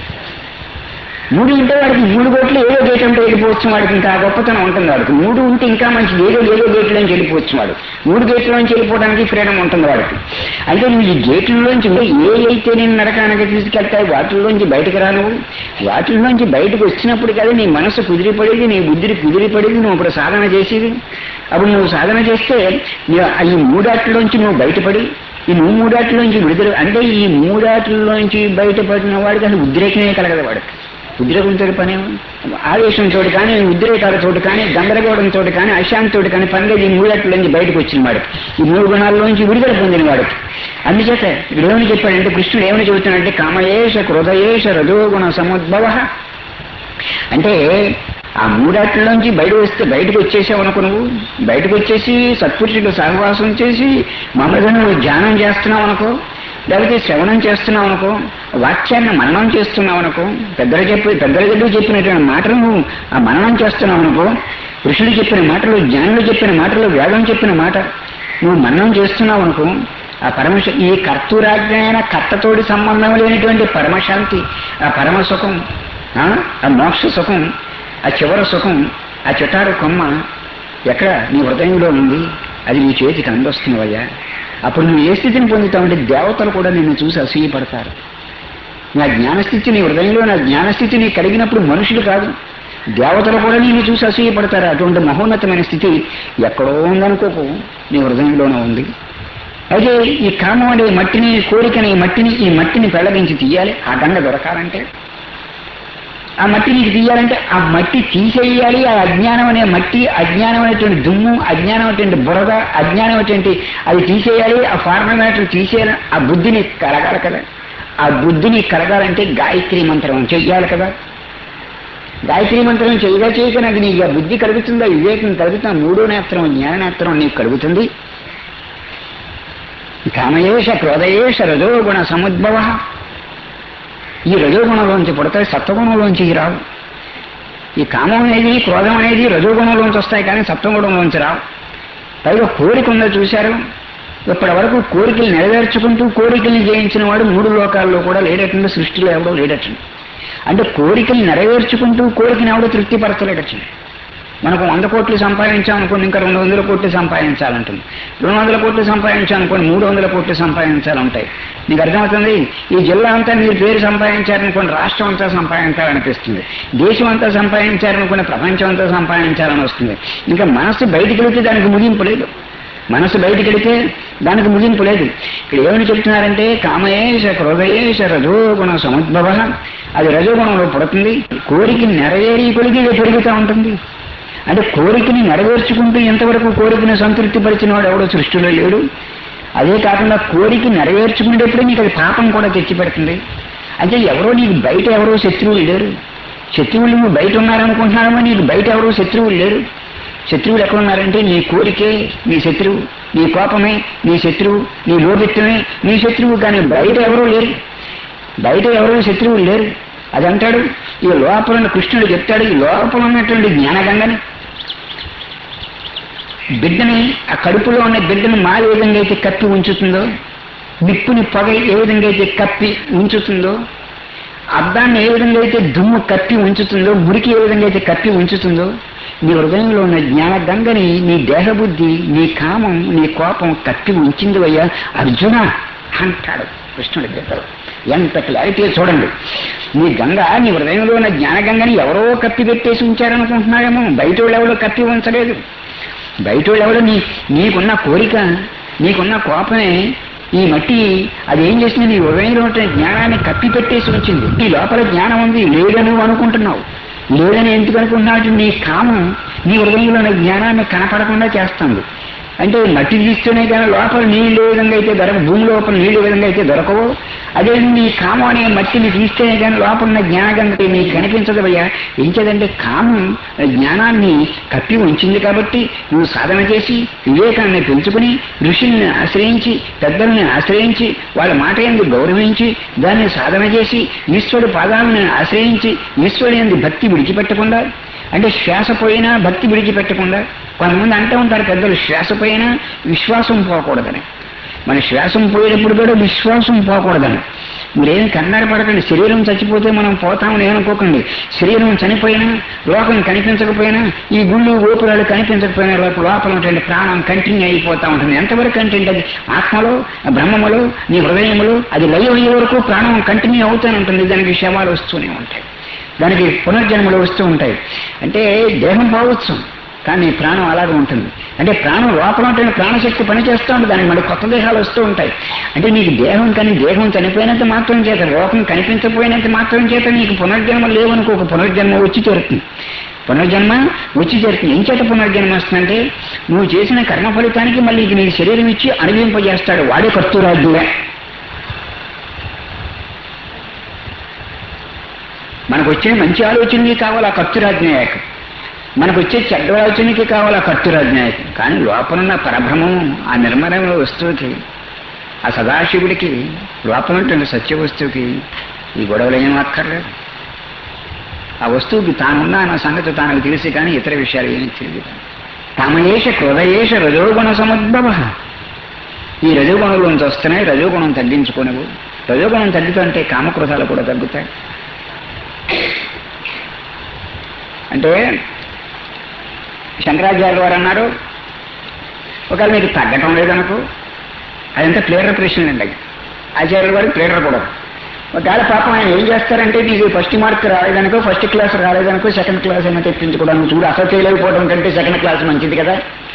3 ఉంటే వాడికి 3 గేట్లు ఏదో గేట్ అంటే వెళ్ళిపోవచ్చు. వాడికి ఇంకా గొప్పతనం ఉంటుంది. వాడికి 3 ఉంటే ఇంకా మంచిది, ఏదో గేట్లోంచి వెళ్ళిపోవచ్చు. వాడు 3 గేట్లోంచి వెళ్ళిపోవడానికి ఫ్రీడమ్ ఉంటుంది వాడికి. అయితే నువ్వు ఈ గేట్లలోంచి ఏ అయితే నేను నరకానికి తీసుకెళ్తాయి వాటిల్లోంచి బయటకు రాను. వాటిల్లోంచి బయటకు వచ్చినప్పుడు కదా నీ మనసు కుదిరిపడేది, నీ బుద్ధి కుదిరిపడేది, నువ్వు ఇప్పుడు సాధన చేసేది. అప్పుడు నువ్వు సాధన చేస్తే ఈ 3 నువ్వు బయటపడి ఈ 3 విడుదల అంటే ఈ 3 బయటపడిన వాడికి అసలు ఉద్రేకమే కలగదు. వాడికి ఉద్రేకంతో పని, ఆవేశంతో కానీ, ఉద్రేకాలతో కానీ, గందరగోళంతో కానీ, అశాంతితో కానీ పనిగా ఈ 3 బయటకు వచ్చిన వాడికి, ఈ 3 గుణాల్లోంచి విడుదల పొందిన వాడికి. అందుచేత ఇక్కడ ఏమని చెప్పాడంటే కృష్ణుడు ఏమని చెబుతున్నాడంటే కామయేష క్రోధయేష రజోగుణ సముద్భవ. అంటే ఆ 3 బయటకు వచ్చేసావు అనుకో. నువ్వు బయటకు వచ్చేసి సత్పురుషుడు సహవాసం చేసి మమ్మల్ని ధ్యానం చేస్తున్నావు అనుకో, లేకపోతే శ్రవణం చేస్తున్నావు అనుకో, వాక్యాన్ని మననం చేస్తున్నావు అనుకో, పెద్దల దగ్గర చెప్పినటువంటి మాటలను ఆ మననం చేస్తున్నావు అనుకో, ఋషులు చెప్పిన మాటలు, జ్ఞానులు చెప్పిన మాటలు, వేదం చెప్పిన మాట నువ్వు మననం చేస్తున్నావు అనుకో, ఆ ఈ కర్తూరాజ్ఞైన కర్తతోటి సంబంధం లేనటువంటి పరమశాంతి, ఆ పరమ సుఖం, ఆ మోక్ష సుఖం, ఆ చివర సుఖం, ఆ చిటారు కొమ్మ ఎక్కడ నీ హృదయంలో ఉంది. అది నీ చేతికి అందొస్తున్నవయ్యా. అప్పుడు నువ్వు ఏ స్థితిని పొందుతావంటే దేవతలు కూడా నిన్ను చూసి అసూయపడతారు. నా జ్ఞానస్థితి నీ హృదయంలో, నా జ్ఞానస్థితి నీకు కలిగినప్పుడు మనుషులు కాదు దేవతలు కూడా నిన్ను చూసి అసూయపడతారు. అటువంటి మహోన్నతమైన స్థితి ఎక్కడో ఉందనుకోకు, నీ హృదయంలోనే ఉంది. అయితే ఈ కామం అనే మట్టిని, కోరికని ఈ మట్టిని పెళ్లగించి తీయాలి. ఆ గంగ దొరకాలంటే, ఆ మట్టి నీకు తీయాలంటే ఆ మట్టి తీసేయాలి. ఆ అజ్ఞానం అనే మట్టి, అజ్ఞానం అనేటువంటి దుమ్ము, అజ్ఞానం అనేటువంటి బురద, అజ్ఞానం అనేటువంటి అది తీసేయాలి. ఆ ఫార్మల్ తీసేయాలి. ఆ బుద్ధిని కలగాలి కదా. ఆ బుద్ధిని కలగాలంటే గాయత్రి మంత్రం చెయ్యాలి కదా. గాయత్రి మంత్రం చేయక నాకు నీకు ఆ బుద్ధి కలుగుతుందా, వివేకం కలుగుతుందా, 3వ నేత్రం జ్ఞాననేత్రం నీకు కలుగుతుంది. కామయేష క్రోధయేష రజోగుణ సముద్భవ. ఈ రజోగుణంలోంచి పుడతాయి, సత్వగుణంలోంచి రావు. ఈ కామం అనేది, క్రోధం అనేది రజోగుణంలోంచి వస్తాయి కానీ సత్వగుణంలోంచి రావు. పైగా కోరిక ఉందో చూశారు. ఇప్పటి వరకు కోరికలు నెరవేర్చుకుంటూ కోరికల్ని జయించిన వాడు 3 లోకాల్లో కూడా లేడటండి, సృష్టిలో ఎవడో లేడటండి. అంటే కోరికలు నెరవేర్చుకుంటూ కోరికని ఎవడో తృప్తిపరచలేడటండి. మనకు 100 కోట్లు సంపాదించామనుకోండి, ఇంకా 200 కోట్లు సంపాదించాలంటుంది. 200 కోట్లు సంపాదించాలనుకోండి, 300 కోట్లు సంపాదించాలంటాయి. నీకు అర్థమవుతుంది. ఈ జిల్లా అంతా మీరు పేరు సంపాదించారనుకోండి, రాష్ట్రం అంతా సంపాదించాలనిపిస్తుంది. దేశం అంతా సంపాదించారనుకోండి, ప్రపంచం అంతా సంపాదించాలని వస్తుంది. ఇంకా మనసు బయటికి వెళితే దానికి ముగింపు లేదు. మనసు బయటికి వెళితే దానికి ముగింపు లేదు. ఇక్కడ ఏమని చెప్తున్నారంటే కామయేష క్రోధయేష రజోగుణ సముద్భవ. అది రజోగుణంలో పుడుతుంది. కోరిక నెరవేరి కొలికి పెరుగుతూ ఉంటుంది. అంటే కోరికని నెరవేర్చుకుంటూ ఎంతవరకు కోరికను సంతృప్తి పరిచిన వాడు ఎవడో సృష్టిలో లేడు. అదే కాకుండా కోరిక నెరవేర్చుకునేటప్పుడే నీకు అది పాపం కూడా తెచ్చిపెడుతుంది. అంటే ఎవరో నీకు బయట ఎవరో శత్రువులు లేరు. శత్రువులు నువ్వు బయట ఉన్నారనుకుంటున్నామో నీకు బయట ఎవరు శత్రువులు లేరు. శత్రువులు ఎక్కడ ఉన్నారంటే నీ కోరికే నీ శత్రువు, నీ కోపమే నీ శత్రువు, నీ లోభిత్వమే నీ శత్రువు. కానీ బయట ఎవరూ లేరు, బయట ఎవరూ శత్రువులు లేరు. అది అంటాడు ఈ లోపల కృష్ణుడు చెప్తాడు. ఈ లోపల ఉన్నటువంటి జ్ఞానగంగని బిడ్డని, ఆ కడుపులో ఉన్న బిడ్డను మాల ఏ విధంగా అయితే కప్పి ఉంచుతుందో, నిప్పుని పొగ ఏ విధంగా అయితే కప్పి ఉంచుతుందో, అద్దాన్ని ఏ విధంగా అయితే దుమ్ము కప్పి ఉంచుతుందో, మురికి ఏ విధంగా అయితే కప్పి ఉంచుతుందో, నీ హృదయంలో ఉన్న జ్ఞానగంగని నీ దేహబుద్ధి, నీ కామం, నీ కోపం కప్పి ఉంచింది అయ్యా అర్జున అంటాడు కృష్ణుడి దగ్గర. ఎంత క్లారిటీ చూడండి. నీ గంగ, నీ హృదయంలో ఉన్న జ్ఞానగంగని ఎవరో కప్పి పెట్టేసి ఉంచారనుకుంటున్నారేమో, బయట వాళ్ళు ఎవరో కప్పి ఉంచలేదు. బయట వాళ్ళు ఎవరో నీకున్న కోరిక, నీకున్న కోపమే ఈ మట్టి అది ఏం చేసింది, నీ హృదయంలో ఉన్న జ్ఞానాన్ని కప్పి పెట్టేసి ఉంచింది. నీ లోపల జ్ఞానం ఉంది లేదని అనుకుంటున్నావు. లేదని ఎందుకు అనుకుంటున్నావు? నీ కామం నీ హృదయంలో ఉన్న జ్ఞానాన్ని కనపడకుండా చేస్తుంది. అంటే మట్టి తీస్తూనే కానీ లోపల నీళ్ళు ఏ విధంగా అయితే దొరక, భూమి లోపల నీళ్ళు ఏ విధంగా అయితే దొరకవో, అదే నీ కామం అనే మట్టిని తీస్తేనే కానీ లోపల ఉన్న జ్ఞానగంగ నీకు కనిపించదు అయ్యా. ఏంటంటే కామం జ్ఞానాన్ని కప్పి ఉంచింది. కాబట్టి నువ్వు సాధన చేసి వివేకాన్ని పెంచుకుని ఋషుల్ని ఆశ్రయించి, పెద్దల్ని ఆశ్రయించి, వాళ్ళ మాట ఎందుకు గౌరవించి దాన్ని సాధన చేసి ఈశ్వరుడు పాదాలను ఆశ్రయించి ఈశ్వరుడు ఎందుకు భక్తి విడిచిపెట్టకుండా, అంటే శ్వాస పోయినా భక్తి విడిచిపెట్టకుండా. కొంతమంది అంటూ ఉంటారు పెద్దలు, శ్వాస పోయినా విశ్వాసం పోకూడదని. మన శ్వాసం పోయేటప్పుడు కూడా విశ్వాసం పోకూడదని. మీరేం కంగారు పడకండి. శరీరం చచ్చిపోతే మనం పోతామని ఏమనుకోకండి. శరీరం చనిపోయినా, లోకం కనిపించకపోయినా, ఈ గుళ్ళు గోపురాలు కనిపించకపోయినా లోపల ఉన్నటువంటి ప్రాణం కంటిన్యూ అయిపోతూ ఉంటుంది. ఎంతవరకు కంటిన్యూ? అది ఆత్మలో, బ్రహ్మములో, నీ హృదయములో అది లయం అయ్యే వరకు ప్రాణం కంటిన్యూ అవుతూనే ఉంటుంది. దానికి శవాలు వస్తూనే ఉంటాయి, దానికి పునర్జన్మలు వస్తూ ఉంటాయి. అంటే దేహం పోవచ్చు కానీ ప్రాణం అలాగే ఉంటుంది. అంటే ప్రాణం లోపల ఉంటే ప్రాణశక్తి పనిచేస్తూ ఉంటుంది, దానికి మళ్ళీ కొత్త దేహాలు వస్తూ ఉంటాయి. అంటే నీకు దేహం కానీ దేహం చనిపోయినంత మాత్రం చేత, లోకం కనిపించకపోయినంత మాత్రం చేత నీకు పునర్జన్మ లేవనుకో, ఒక పునర్జన్మ వచ్చి చేరుతుంది. పునర్జన్మ వచ్చి చేరుతుంది. ఏం చేత పునర్జన్మ వస్తుందంటే నువ్వు చేసిన కర్మ ఫలితానికి మళ్ళీ నీకు శరీరం ఇచ్చి అనుభవింపజేస్తాడు. వాడే కర్తూరాజ్ఞుడే. మనకు వచ్చే మంచి ఆలోచనకి కావాలి ఆ కర్తూరాజ్ఞాయకం, మనకు వచ్చే చెడ్డ ఆలోచనకి కావాలి ఆ కర్తూరాజ్ఞాయకం. కానీ లోపలున్న పరబ్రహ్మం, ఆ నిర్మలమైన వస్తువుకి, ఆ సదాశివుడికి, లోపల ఉంటుంది సత్య వస్తువుకి ఈ గొడవలు ఏం అక్కర్లేదు. ఆ వస్తువుకి తానున్నా అన్న సంగతి తనకు తెలిసి కానీ ఇతర విషయాలు ఏమీ తెలియదు. కామయేష క్రోధయేష రజోగుణ సముద్భవ. ఈ రజోగుణంలోంచి వస్తున్నాయి. రజోగుణం తగ్గించుకోనివు. రజోగుణం తగ్గుతుంటే కామక్రోధాలు కూడా తగ్గుతాయి. అంటే శంకరాచార్యులు వారు అన్నారు, ఒకవేళ మీకు తగ్గటం లేదనుకో, అదంతా క్లియర్ ప్రశ్న అండి. ఆచార్యుల వారికి క్లియర్ కూడా. ఒకవేళ పాపం ఆయన ఏం చేస్తారంటే, నీకు ఫస్ట్ మార్క్ రాలేదనుకో, ఫస్ట్ క్లాస్ రాలేదనుకో, సెకండ్ క్లాస్ అయినా తెప్పించుకోవడానికి చూడు. అసలు ఫెయిల్ అయిపోవడం కంటే సెకండ్ క్లాస్ మంచిది కదా.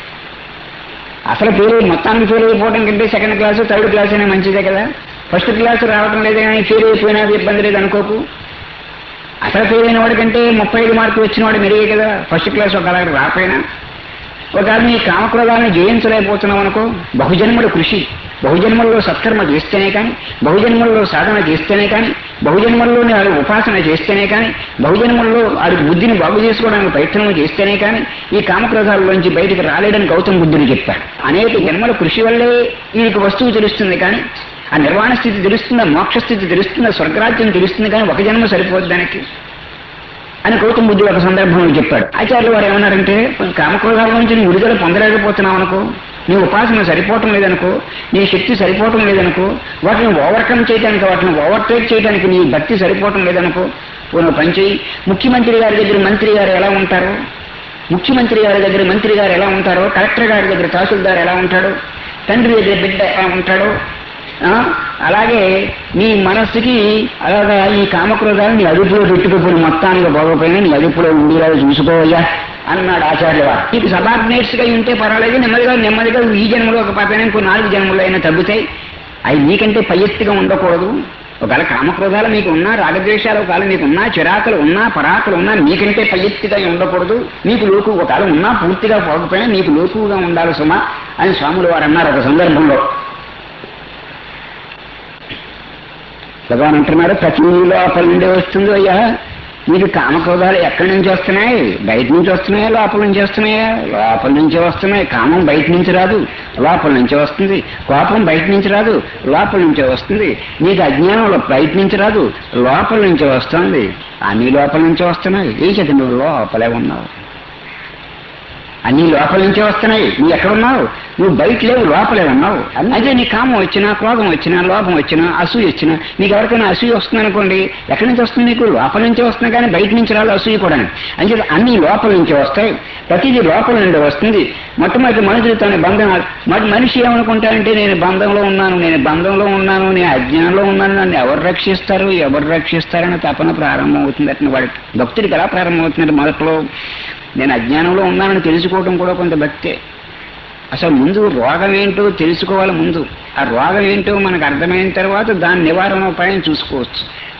అసలు మొత్తానికి ఫెయిల్ అయిపోవడం కంటే సెకండ్ క్లాసు, థర్డ్ క్లాస్ అయినా మంచిదే కదా. ఫస్ట్ క్లాస్ రావడం లేదని ఫెయిల్ అయిపోయినా ఇబ్బంది లేదు అనుకోకు. అసలు ఫెయిల్ అయిన వాడికంటే 35 మార్కులు వచ్చిన వాడు మెరుగే కదా ఫస్ట్ క్లాస్. ఒకవేళ రాకపోయినా, ఒకవేళ నీ కామక్రోధాలను జయించలేకపోతున్నావు అనుకో, బహుజన్మల కృషి, బహుజన్మల్లో సత్కర్మ చేస్తేనే కానీ, బహుజన్మల్లో సాధన చేస్తేనే కానీ, బహుజన్మల్లోని వాడు ఉపాసన చేస్తేనే కానీ, బహుజన్మల్లో వాడి బుద్ధిని బాగు చేసుకోవడానికి ప్రయత్నం చేస్తేనే కానీ ఈ కామక్రోధాలలోంచి బయటకు రాలేడని గౌతమ బుద్ధుడు చెప్పాడు. అనేక జన్మల కృషి వల్లే వీరికి వస్తువు తెలుస్తుంది కానీ, ఆ నిర్వాణ స్థితి తెలుస్తుందా, మోక్ష స్థితి తెలుస్తుందా, స్వర్గరాజ్యం తెలుస్తుంది కానీ ఒక జన్మ సరిపోదు దానికి అని గౌతమ బుద్ధుడు ఒక సందర్భంలో చెప్పాడు. ఆచార్యులు వారు ఏమన్నారంటే, కామక్రోధాల నుంచి నువ్వు విడుదల పొందలేకపోతున్నావు అనుకో, నీ ఉపాసన సరిపోవటం లేదనుకో, నీ శక్తి సరిపోవటం లేదనుకో, వాటిని ఓవర్కమ్ చేయడానికి, వాటిని ఓవర్టేక్ చేయడానికి నీ భక్తి సరిపోవటం లేదనుకో, నువ్వు పనిచేయి. ముఖ్యమంత్రి గారి దగ్గర మంత్రి గారు ఎలా ఉంటారో, ముఖ్యమంత్రి గారి దగ్గర మంత్రి గారు ఎలా ఉంటారో, కలెక్టర్ గారి దగ్గర తహసీల్దార్ ఎలా ఉంటాడో, తండ్రి దగ్గర బిడ్డ ఎలా ఉంటాడో, అలాగే నీ మనస్సుకి అలాగా ఈ కామక్రోధాలు నీ అదుపులో పెట్టుకోపోయిన, మొత్తానికి పోకపోయినా నీ అదుపులో ఉండేలా చూసుకోవయ్యా అన్నాడు ఆచార్యుల వారు. నీకు సబార్డినేట్స్ గా ఉంటే పర్వాలేదు, నెమ్మదిగా ఈ జన్మలో ఒక పక్కన ఇంకో 4 జన్మలో అయినా తగ్గుతాయి. అవి నీకంటే పై ఎత్తుగా ఉండకూడదు. ఒకవేళ కామక్రోధాలు మీకు ఉన్నా, రాగద్వేషాలు ఒకవేళ మీకు ఉన్నా, చిరాకులు ఉన్నా, పరాకులు ఉన్నా, నీకంటే పై ఎత్తుగా ఉండకూడదు. నీకు లోకు ఒకవేళ ఉన్నా పూర్తిగా పోకపోయినా నీకు లోకుగా ఉండాలి సుమా అని స్వాములు వారు అన్నారు ఒక సందర్భంలో. భగవాన్ అంటున్నాడు, ప్రతి లోపల నుండి వస్తుంది అయ్యా నీకు కామక్రోధాలు ఎక్కడి నుంచి వస్తున్నాయి? బయట నుంచి వస్తున్నాయా, లోపల నుంచి వస్తున్నాయా? లోపల నుంచి వస్తున్నాయి. కామం బయట నుంచి రాదు, లోపల నుంచి వస్తుంది. కోపం బయట నుంచి రాదు, లోపల నుంచే వస్తుంది. నీకు అజ్ఞానం బయట నుంచి రాదు, లోపల నుంచి వస్తుంది. అన్ని లోపల నుంచి వస్తున్నాయి. ఈ చేత నువ్వు లోపలే ఉన్నావు. అన్ని లోపల నుంచే వస్తున్నాయి. నువ్వు ఎక్కడున్నావు? నువ్వు బయట లేవు, లోపలే ఉన్నావు. అదే నీ కామం వచ్చినా, క్రోధం వచ్చినా, లోపం వచ్చినా, అసూయ వచ్చినా, నీకు ఎవరికైనా అసూయ వస్తుంది అనుకోండి, ఎక్కడి నుంచి వస్తుంది? నీకు లోపల నుంచే వస్తుంది, కానీ బయట నుంచి రాదు అసూయ కూడా. అంటే అన్ని లోపల నుంచే వస్తాయి. ప్రతిదీ లోపల నుండి వస్తుంది. మొట్టమొదటి మనుషులు తన బంధం మనిషి ఏమనుకుంటారంటే నేను బంధంలో ఉన్నాను, నేను అజ్ఞానంలో ఉన్నాను, నన్ను ఎవరు రక్షిస్తారని తపన ప్రారంభం అవుతుంది. అతను వాడి భక్తుడికి ఎలా ప్రారంభం అవుతుందంటే మొదట్లో నేను అజ్ఞానంలో ఉన్నానని తెలుసుకోవడం కూడా కొంత భక్తే. అసలు ముందు రోగం ఏంటో తెలుసుకోవాలి. ముందు ఆ రోగం ఏంటో మనకు అర్థమైన తర్వాత దాని నివారణ ఉపాయం చూసుకోవచ్చు.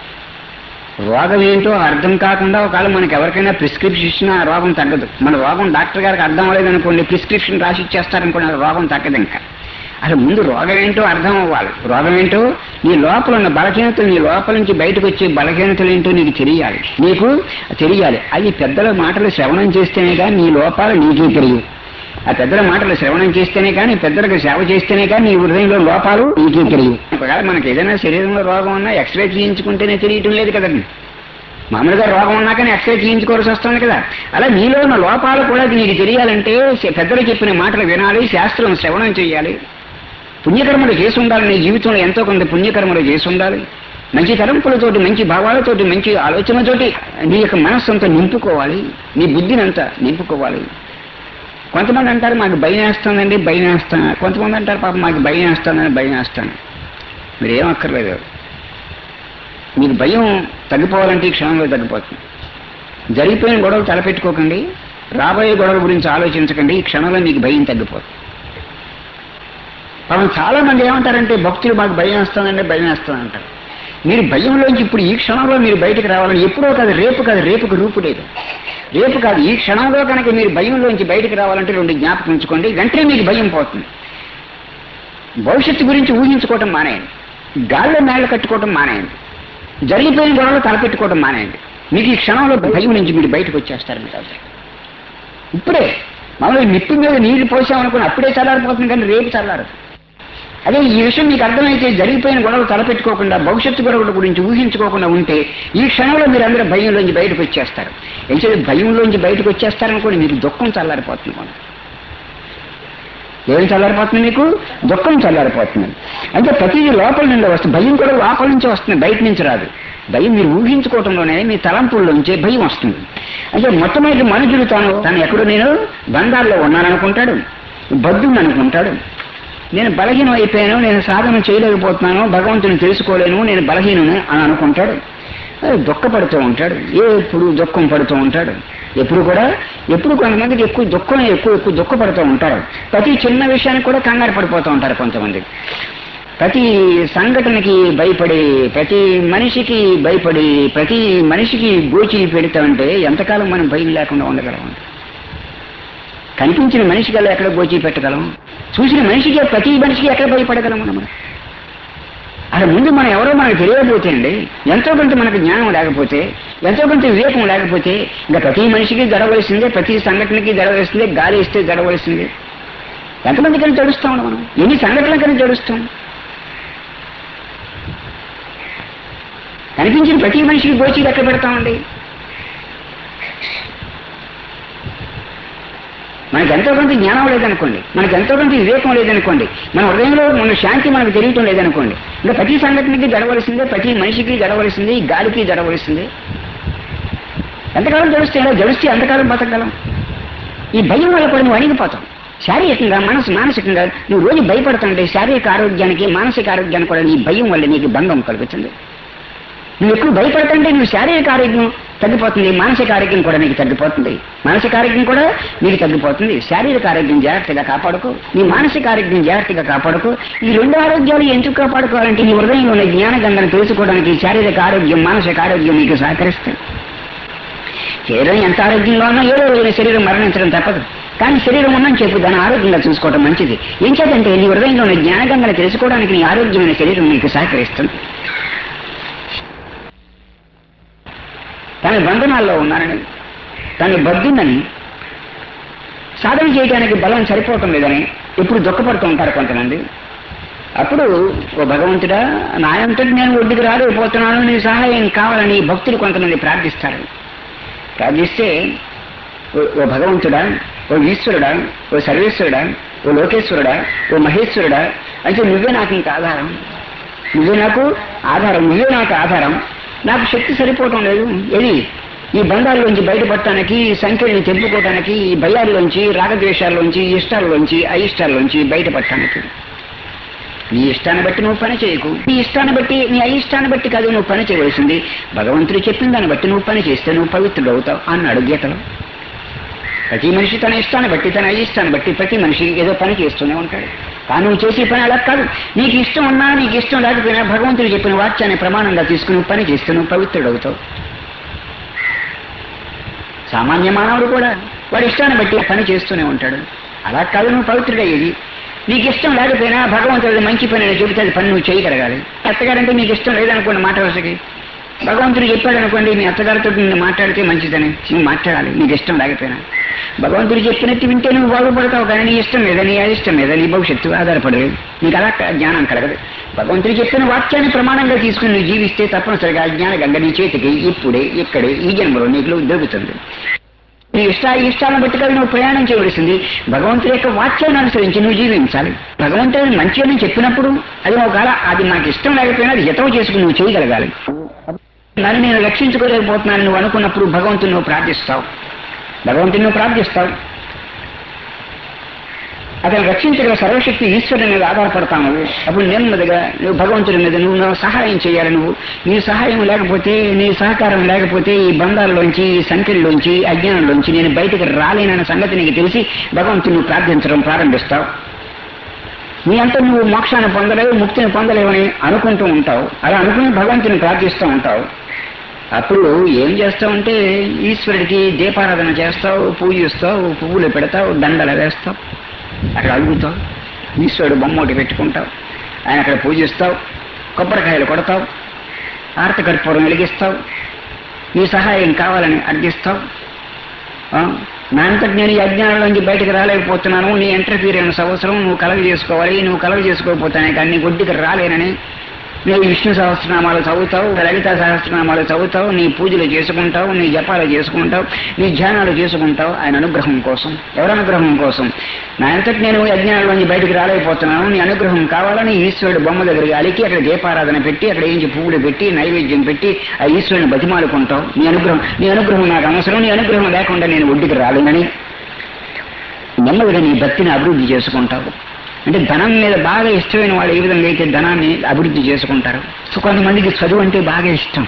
రోగం ఏంటో అర్థం కాకుండా ఒకవేళ మనకి ఎవరికైనా ప్రిస్క్రిప్షన్ ఇచ్చినా ఆ రోగం తగ్గదు. మన రోగం డాక్టర్ గారికి అర్థం అవ్వలేదనుకోండి, ప్రిస్క్రిప్షన్ రాసి ఇచ్చేస్తారనుకోండి, ఆ రోగం తగ్గదు. ఇంకా అసలు ముందు రోగం ఏంటో అర్థం అవ్వాలి. రోగం ఏంటో నీ లోపల ఉన్న బలహీనతలు, నీ లోపల నుంచి బయటకు వచ్చే బలహీనతలు ఏంటో నీకు తెలియాలి. అది పెద్దల మాటలు శ్రవణం చేస్తేనే కానీ నీ లోపాలు నీకే తెలియదు. ఆ పెద్దల మాటలు శ్రవణం చేస్తేనే కానీ, పెద్దలకు సేవ చేస్తేనే కానీ నీ హృదయంలో లోపాలు నీకే తెలియదు. ఒకవేళ మనకి ఏదైనా శరీరంలో రోగం ఉన్నా ఎక్స్రే చేయించుకుంటేనే తెలియటం లేదు కదండి. మామూలుగా రోగం ఉన్నా కానీ ఎక్స్రే చేయించుకోవాల్సి వస్తుంది కదా. అలా నీలో ఉన్న లోపాలు కూడా నీకు తెలియాలంటే పెద్దలు చెప్పిన మాటలు వినాలి, శాస్త్రం శ్రవణం చేయాలి, పుణ్యకర్మలు చేసి ఉండాలి. నీ జీవితంలో ఎంతో కొంత పుణ్యకర్మలు చేసి ఉండాలి. మంచి తలంపులతోటి, మంచి భావాలతోటి, మంచి ఆలోచనతోటి నీ యొక్క మనస్సు అంతా నింపుకోవాలి, నీ బుద్ధిని అంతా నింపుకోవాలి. కొంతమంది అంటారు మాకు భయం వేస్తుందండి, భయం వేస్తాను. కొంతమంది అంటారు పాపం మాకు భయం వేస్తాను. మీరు ఏమక్కర్లేదు. మీకు భయం తగ్గిపోవాలంటే ఈ క్షణంలో తగ్గిపోతుంది. జరిగిపోయిన గొడవలు తలపెట్టుకోకండి, రాబోయే గొడవల గురించి ఆలోచించకండి. ఈ క్షణంలో మీకు భయం తగ్గిపోతుంది. పాపం చాలా మంది ఏమంటారంటే భక్తులు మాకు భయం వేస్తానంటారు. మీరు భయంలోంచి ఇప్పుడు ఈ క్షణంలో మీరు బయటకు రావాలని ఎప్పుడో కాదు, రేపుకు రూపు లేదు. రేపు కాదు, ఈ క్షణంలో కనుక మీరు భయంలోంచి బయటకు రావాలంటే రెండు జ్ఞాపకం ఉంచుకోండి. వెంటనే మీకు భయం పోతుంది. భవిష్యత్తు గురించి ఊహించుకోవటం మానేయండి, గాల్లో మేళ్ళ కట్టుకోవటం మానేయండి, జరిగిపోయిన గొడవలు తలపెట్టుకోవటం మానేయండి. మీకు ఈ క్షణంలో భయం నుంచి మీరు బయటకు వచ్చేస్తారు. మీరు ఇప్పుడే మామూలుగా నిప్పు మీద నీళ్లు పోసామనుకుని అప్పుడే చల్లారిపోతుంది, కానీ రేపు చల్లారదు. అదే ఈ విషయం మీకు అర్థమైతే జరిగిపోయిన గొడవలు తలపెట్టుకోకుండా, భవిష్యత్తు గొడవల గురించి ఊహించుకోకుండా ఉంటే ఈ క్షణంలో మీరు అందరూ భయంలోంచి బయటకు వచ్చేస్తారు. అయితే భయంలోంచి బయటకు వచ్చేస్తారనుకోండి, మీకు దుఃఖం చల్లారిపోతుంది. ఏం చల్లారిపోతుంది? మీకు దుఃఖం చల్లారిపోతుంది. అంటే ప్రతిదీ లోపల నుండి వస్తుంది. భయం కూడా లోపల నుంచి వస్తుంది, బయట నుంచి రాదు. భయం మీరు ఊహించుకోవటంలోనే, మీ తలంపుల్లోంచే భయం వస్తుంది. అంటే మొట్టమొదటి మనుషులు తను ఎక్కడో నేను బంధాల్లో ఉన్నాననుకుంటాడు, బద్ధుని అనుకుంటాడు, నేను బలహీనం అయిపోయాను, నేను సాధన చేయలేకపోతున్నాను, భగవంతుని తెలుసుకోలేను, నేను బలహీనను అని అనుకుంటాడు. దుఃఖపడుతూ ఉంటాడు, ఎప్పుడు దుఃఖం పడుతూ ఉంటాడు. ఎప్పుడు కొంతమందికి ఎక్కువ దుఃఖపడుతూ ఉంటారు. ప్రతి చిన్న విషయానికి కూడా కంగారు పడిపోతూ ఉంటారు కొంతమంది. ప్రతి సంఘటనకి భయపడి, ప్రతి మనిషికి గోచి పెడతా ఉంటే ఎంతకాలం మనం భయం లేకుండా ఉండగలం? కనిపించిన మనిషికల్లా ఎక్కడ గోచి పెట్టగలం? చూసిన మనిషికి, ప్రతి మనిషికి ఎక్కడ భయపడగలం మనం? అసలు ముందు మనం ఎవరో మనకు తెలియకపోతే అండి, ఎంతో కొంత మనకు జ్ఞానం లేకపోతే, ఎంతో కొంత వివేకం లేకపోతే, ఇంకా ప్రతి మనిషికి గడవలసిందే, ప్రతి సంఘటనకి గడవలసిందే, గాలి ఇస్తే గడవలసిందే. ఎంతమందికైనా జడుస్తాం మనం, ఎన్ని సంఘటనలకైనా జడుస్తాం. కనిపించిన ప్రతి మనిషికి గోచీలు ఎక్కడ పెడతామండి? మనకి ఎంతో కొంత జ్ఞానం లేదనుకోండి, మనకి ఎంతో కొంత వివేకం లేదనుకోండి, మన హృదయంలో మన శాంతి మనకు తెలియటం లేదనుకోండి, ఇంకా ప్రతి సంఘటనకి జడవలసిందే, ప్రతి మనిషికి జడవలసిందే, ఈ గాలికి జడవలసిందే. ఎంతకాలం జడిస్తే ఎంతకాలం బతకగలం? ఈ భయం వల్ల కూడా నువ్వు అణిగిపోతాం. శారీరకంగా, మానసికంగా నువ్వు రోజు భయపడుతుంటే శారీరక ఆరోగ్యానికి, మానసిక ఆరోగ్యానికి కూడా ఈ భయం వల్ల నీకు భంగం కలుగుతుంది. నువ్వు ఎక్కువ భయపడుతుంటే నువ్వు శారీరక ఆరోగ్యం తగ్గిపోతుంది, మానసిక ఆరోగ్యం కూడా నీకు తగ్గిపోతుంది. శారీరక ఆరోగ్యం జాగ్రత్తగా కాపాడుకో, నీ మానసిక ఆరోగ్యం జాగ్రత్తగా కాపాడుకో. ఈ రెండు ఆరోగ్యాలు ఎందుకు కాపాడుకోవాలంటే నీ హృదయంలో ఉన్న జ్ఞానగంగను తెలుసుకోవడానికి శారీరక ఆరోగ్యం, మానసిక ఆరోగ్యం నీకు సహకరిస్తాయి. శరీరం ఎంత ఆరోగ్యంగా ఉన్నా ఏదో రోజున శరీరం మరణించడం తప్పదు. కానీ శరీరం ఉందని చెప్పి దాన్ని ఆరోగ్యంగా చూసుకోవడం మంచిది. ఏం చేద్దంటే నీ హృదయంలో ఉన్న జ్ఞానగంగను తెలుసుకోవడానికి నీ ఆరోగ్యమైన శరీరం నీకు సహకరిస్తుంది. తన తన బంధనాల్లో ఉన్నానని, తను బద్దుందని, సాధన చేయడానికి బలం సరిపోవటం లేదని ఎప్పుడు దుఃఖపడుతూ ఉంటారు కొంతమంది. అప్పుడు ఓ భగవంతుడా, నా అంతటి నేను ఒడ్డుకు రాలేకపోతున్నాను, నీ సహాయం కావాలని భక్తులు కొంతమంది ప్రార్థిస్తారు. ప్రార్థిస్తే ఓ భగవంతుడా, ఓ ఈశ్వరుడా, ఓ సర్వేశ్వరుడా, ఓ లోకేశ్వరుడా, ఓ మహేశ్వరుడా, అంటే నువ్వే నాకు ఇంక ఆధారం, నువ్వే నాకు ఆధారం, నువ్వే నాకు ఆధారం, నాకు శక్తి సరిపోవటం లేదు. ఏది ఈ బంధాల్లోంచి బయటపడటానికి, ఈ సంఖ్యల్ని తెంపుకోవటానికి, ఈ భయాల్లోంచి, రాగద్వేషాల్లోంచి, ఇష్టాల్లోంచి, అయిష్టాల్లోంచి బయటపడటానికి. నీ ఇష్టాన్ని బట్టి నువ్వు పని చేయకు, నీ ఇష్టాన్ని బట్టి, నీ అయిష్టాన్ని బట్టి కాదు నువ్వు పని చేయవలసింది, భగవంతుడు చెప్పిన దాన్ని బట్టి నువ్వు పని చేస్తే నువ్వు పవిత్రుడు అవుతావు అన్నాడు గీతలో. ప్రతి మనిషి తన ఇష్టాన్ని బట్టి, తన అయిష్టాన్ని బట్టి ప్రతి మనిషి ఏదో పని చేస్తూనే ఉంటాడు. కానీ నువ్వు చేసే పని అలా కాదు. నీకు ఇష్టం ఉన్నా నీకు ఇష్టం లేకపోయినా భగవంతుడు చెప్పిన వాక్యాన్ని ప్రమాణంగా తీసుకుని పని చేస్తే నువ్వు పవిత్రుడు అవుతావు. సామాన్య మానవుడు కూడా వాడి ఇష్టాన్ని బట్టి పని చేస్తూనే ఉంటాడు. అలా కాదు నువ్వు పవిత్రుడయ్యేది. నీకు ఇష్టం లేకపోయినా భగవంతుడు మంచి పని అని చెబితే అది పని నువ్వు చేయగలగాలి. అత్తగారంటే నీకు ఇష్టం లేదనుకోండి, మాట వరుసకి భగవంతుడు చెప్పాడు అనుకోండి, మీ అత్తగారితో నేను మాట్లాడితే మంచిదని నువ్వు మాట్లాడాలి, నీకు ఇష్టం లేకపోయినా. భగవంతుడు చెప్పినట్టు వింటే నువ్వు బాగుపడతావు, కానీ నీ ఇష్టం లేదా, నీ అయిష్టం లేదా, నీ భవిష్యత్తు ఆధారపడలేదు, నీకు అలా జ్ఞానం కలగదు. భగవంతుడు చెప్పిన వాక్యాన్ని ప్రమాణంగా తీసుకుని నువ్వు జీవిస్తే తప్పనిసరిగా జ్ఞాన గంగ నీ చేతికి ఇప్పుడే ఇక్కడే ఈ జన్మలో నీకు దొరుకుతుంది. నీ ఇష్టాలను బట్టి కదా నువ్వు ప్రయాణం చేయవలసింది. భగవంతుడి యొక్క వాక్యాన్ని అనుసరించి నువ్వు జీవించాలి. భగవంతుడు మంచి అని చెప్పినప్పుడు అది ఒకవేళ అది నాకు ఇష్టం లేకపోయినా అది హితవు చేసుకుని నువ్వు చేయగలగాలి. నన్ను నేను రక్షించుకోలేకపోతున్నాను నువ్వు అనుకున్నప్పుడు భగవంతుని నువ్వు ప్రార్థిస్తావు, భగవంతుని నువ్వు ప్రార్థిస్తావు. అతను రక్షించగల సర్వశక్తి ఈశ్వరుని మీద ఆధారపడతాను. అప్పుడు నెమ్మదిగా నువ్వు భగవంతుడి మీద నువ్వు సహాయం చేయాలి. నువ్వు నీ సహాయం లేకపోతే, నీ సహకారం లేకపోతే ఈ బంధాల్లోంచి, ఈ సంఖ్యల్లోంచి, అజ్ఞానంలోంచి నేను బయటకు రాలేనన్న సంగతి నీకు తెలిసి భగవంతుని నువ్వు ప్రార్థించడం ప్రారంభిస్తావు. నీ అంతా నువ్వు మోక్షాన్ని పొందలేవు, ముక్తిని పొందలేవని అనుకుంటూ ఉంటావు. అలా అనుకుని భగవంతుని ప్రార్థిస్తూ ఉంటావు. అప్పుడు ఏం చేస్తావంటే ఈశ్వరుడికి దీపారాధన చేస్తావు, పూజిస్తావు, పువ్వులు పెడతావు, దండలు వేస్తావు, అక్కడ అడుగుతావు, ఈశ్వరుడు బొమ్మోటి పెట్టుకుంటావు, ఆయన అక్కడ పూజిస్తావు, కొబ్బరికాయలు కొడతావు, ఆరతి కర్పూరం వెలిగిస్తావు, నీ సహాయం కావాలని అర్థిస్తావు. నా అంతటి నేను ఈ అజ్ఞానంలోంచి బయటకు రాలేకపోతున్నాను, నీ ఇంటర్ఫీరెన్స్ అవసరం, నువ్వు కలగ చేసుకోవాలి, నువ్వు కలగ చేసుకోకపోతానే కానీ నీ ఒడ్డుకి రాలేనని నువ్వు విష్ణు సహస్రనామాలు చదువుతావు, లలిత సహస్రనామాలు చదువుతావు, నీ పూజలు చేసుకుంటావు, నీ జపాలు చేసుకుంటావు, నీ ధ్యానాలు చేసుకుంటావు. ఆయన అనుగ్రహం కోసం. ఎవరి అనుగ్రహం కోసం? నా అంతటి నేను అజ్ఞానంలోంచి బయటకు రాలేకపోతున్నాను, నీ అనుగ్రహం కావాలని ఈశ్వరుడు బొమ్మ దగ్గరికి అలికి అక్కడ దీపారాధన పెట్టి, అక్కడ ఏంచి పువ్వులు పెట్టి, నైవేద్యం పెట్టి ఆ ఈశ్వరుని బతిమాలుకుంటావు. నీ అనుగ్రహం నాకు అవసరం, నీ అనుగ్రహం లేకుండా నేను ఒడ్డుకి రాలేనని నెమ్మదిగా నీ భక్తిని అభివృద్ధి చేసుకుంటావు. అంటే ధనం మీద బాగా ఇష్టమైన వాళ్ళు ఏ విధంగా అయితే ధనాన్ని అభివృద్ధి చేసుకుంటారు. సో కొంతమందికి చదువు అంటే బాగా ఇష్టం.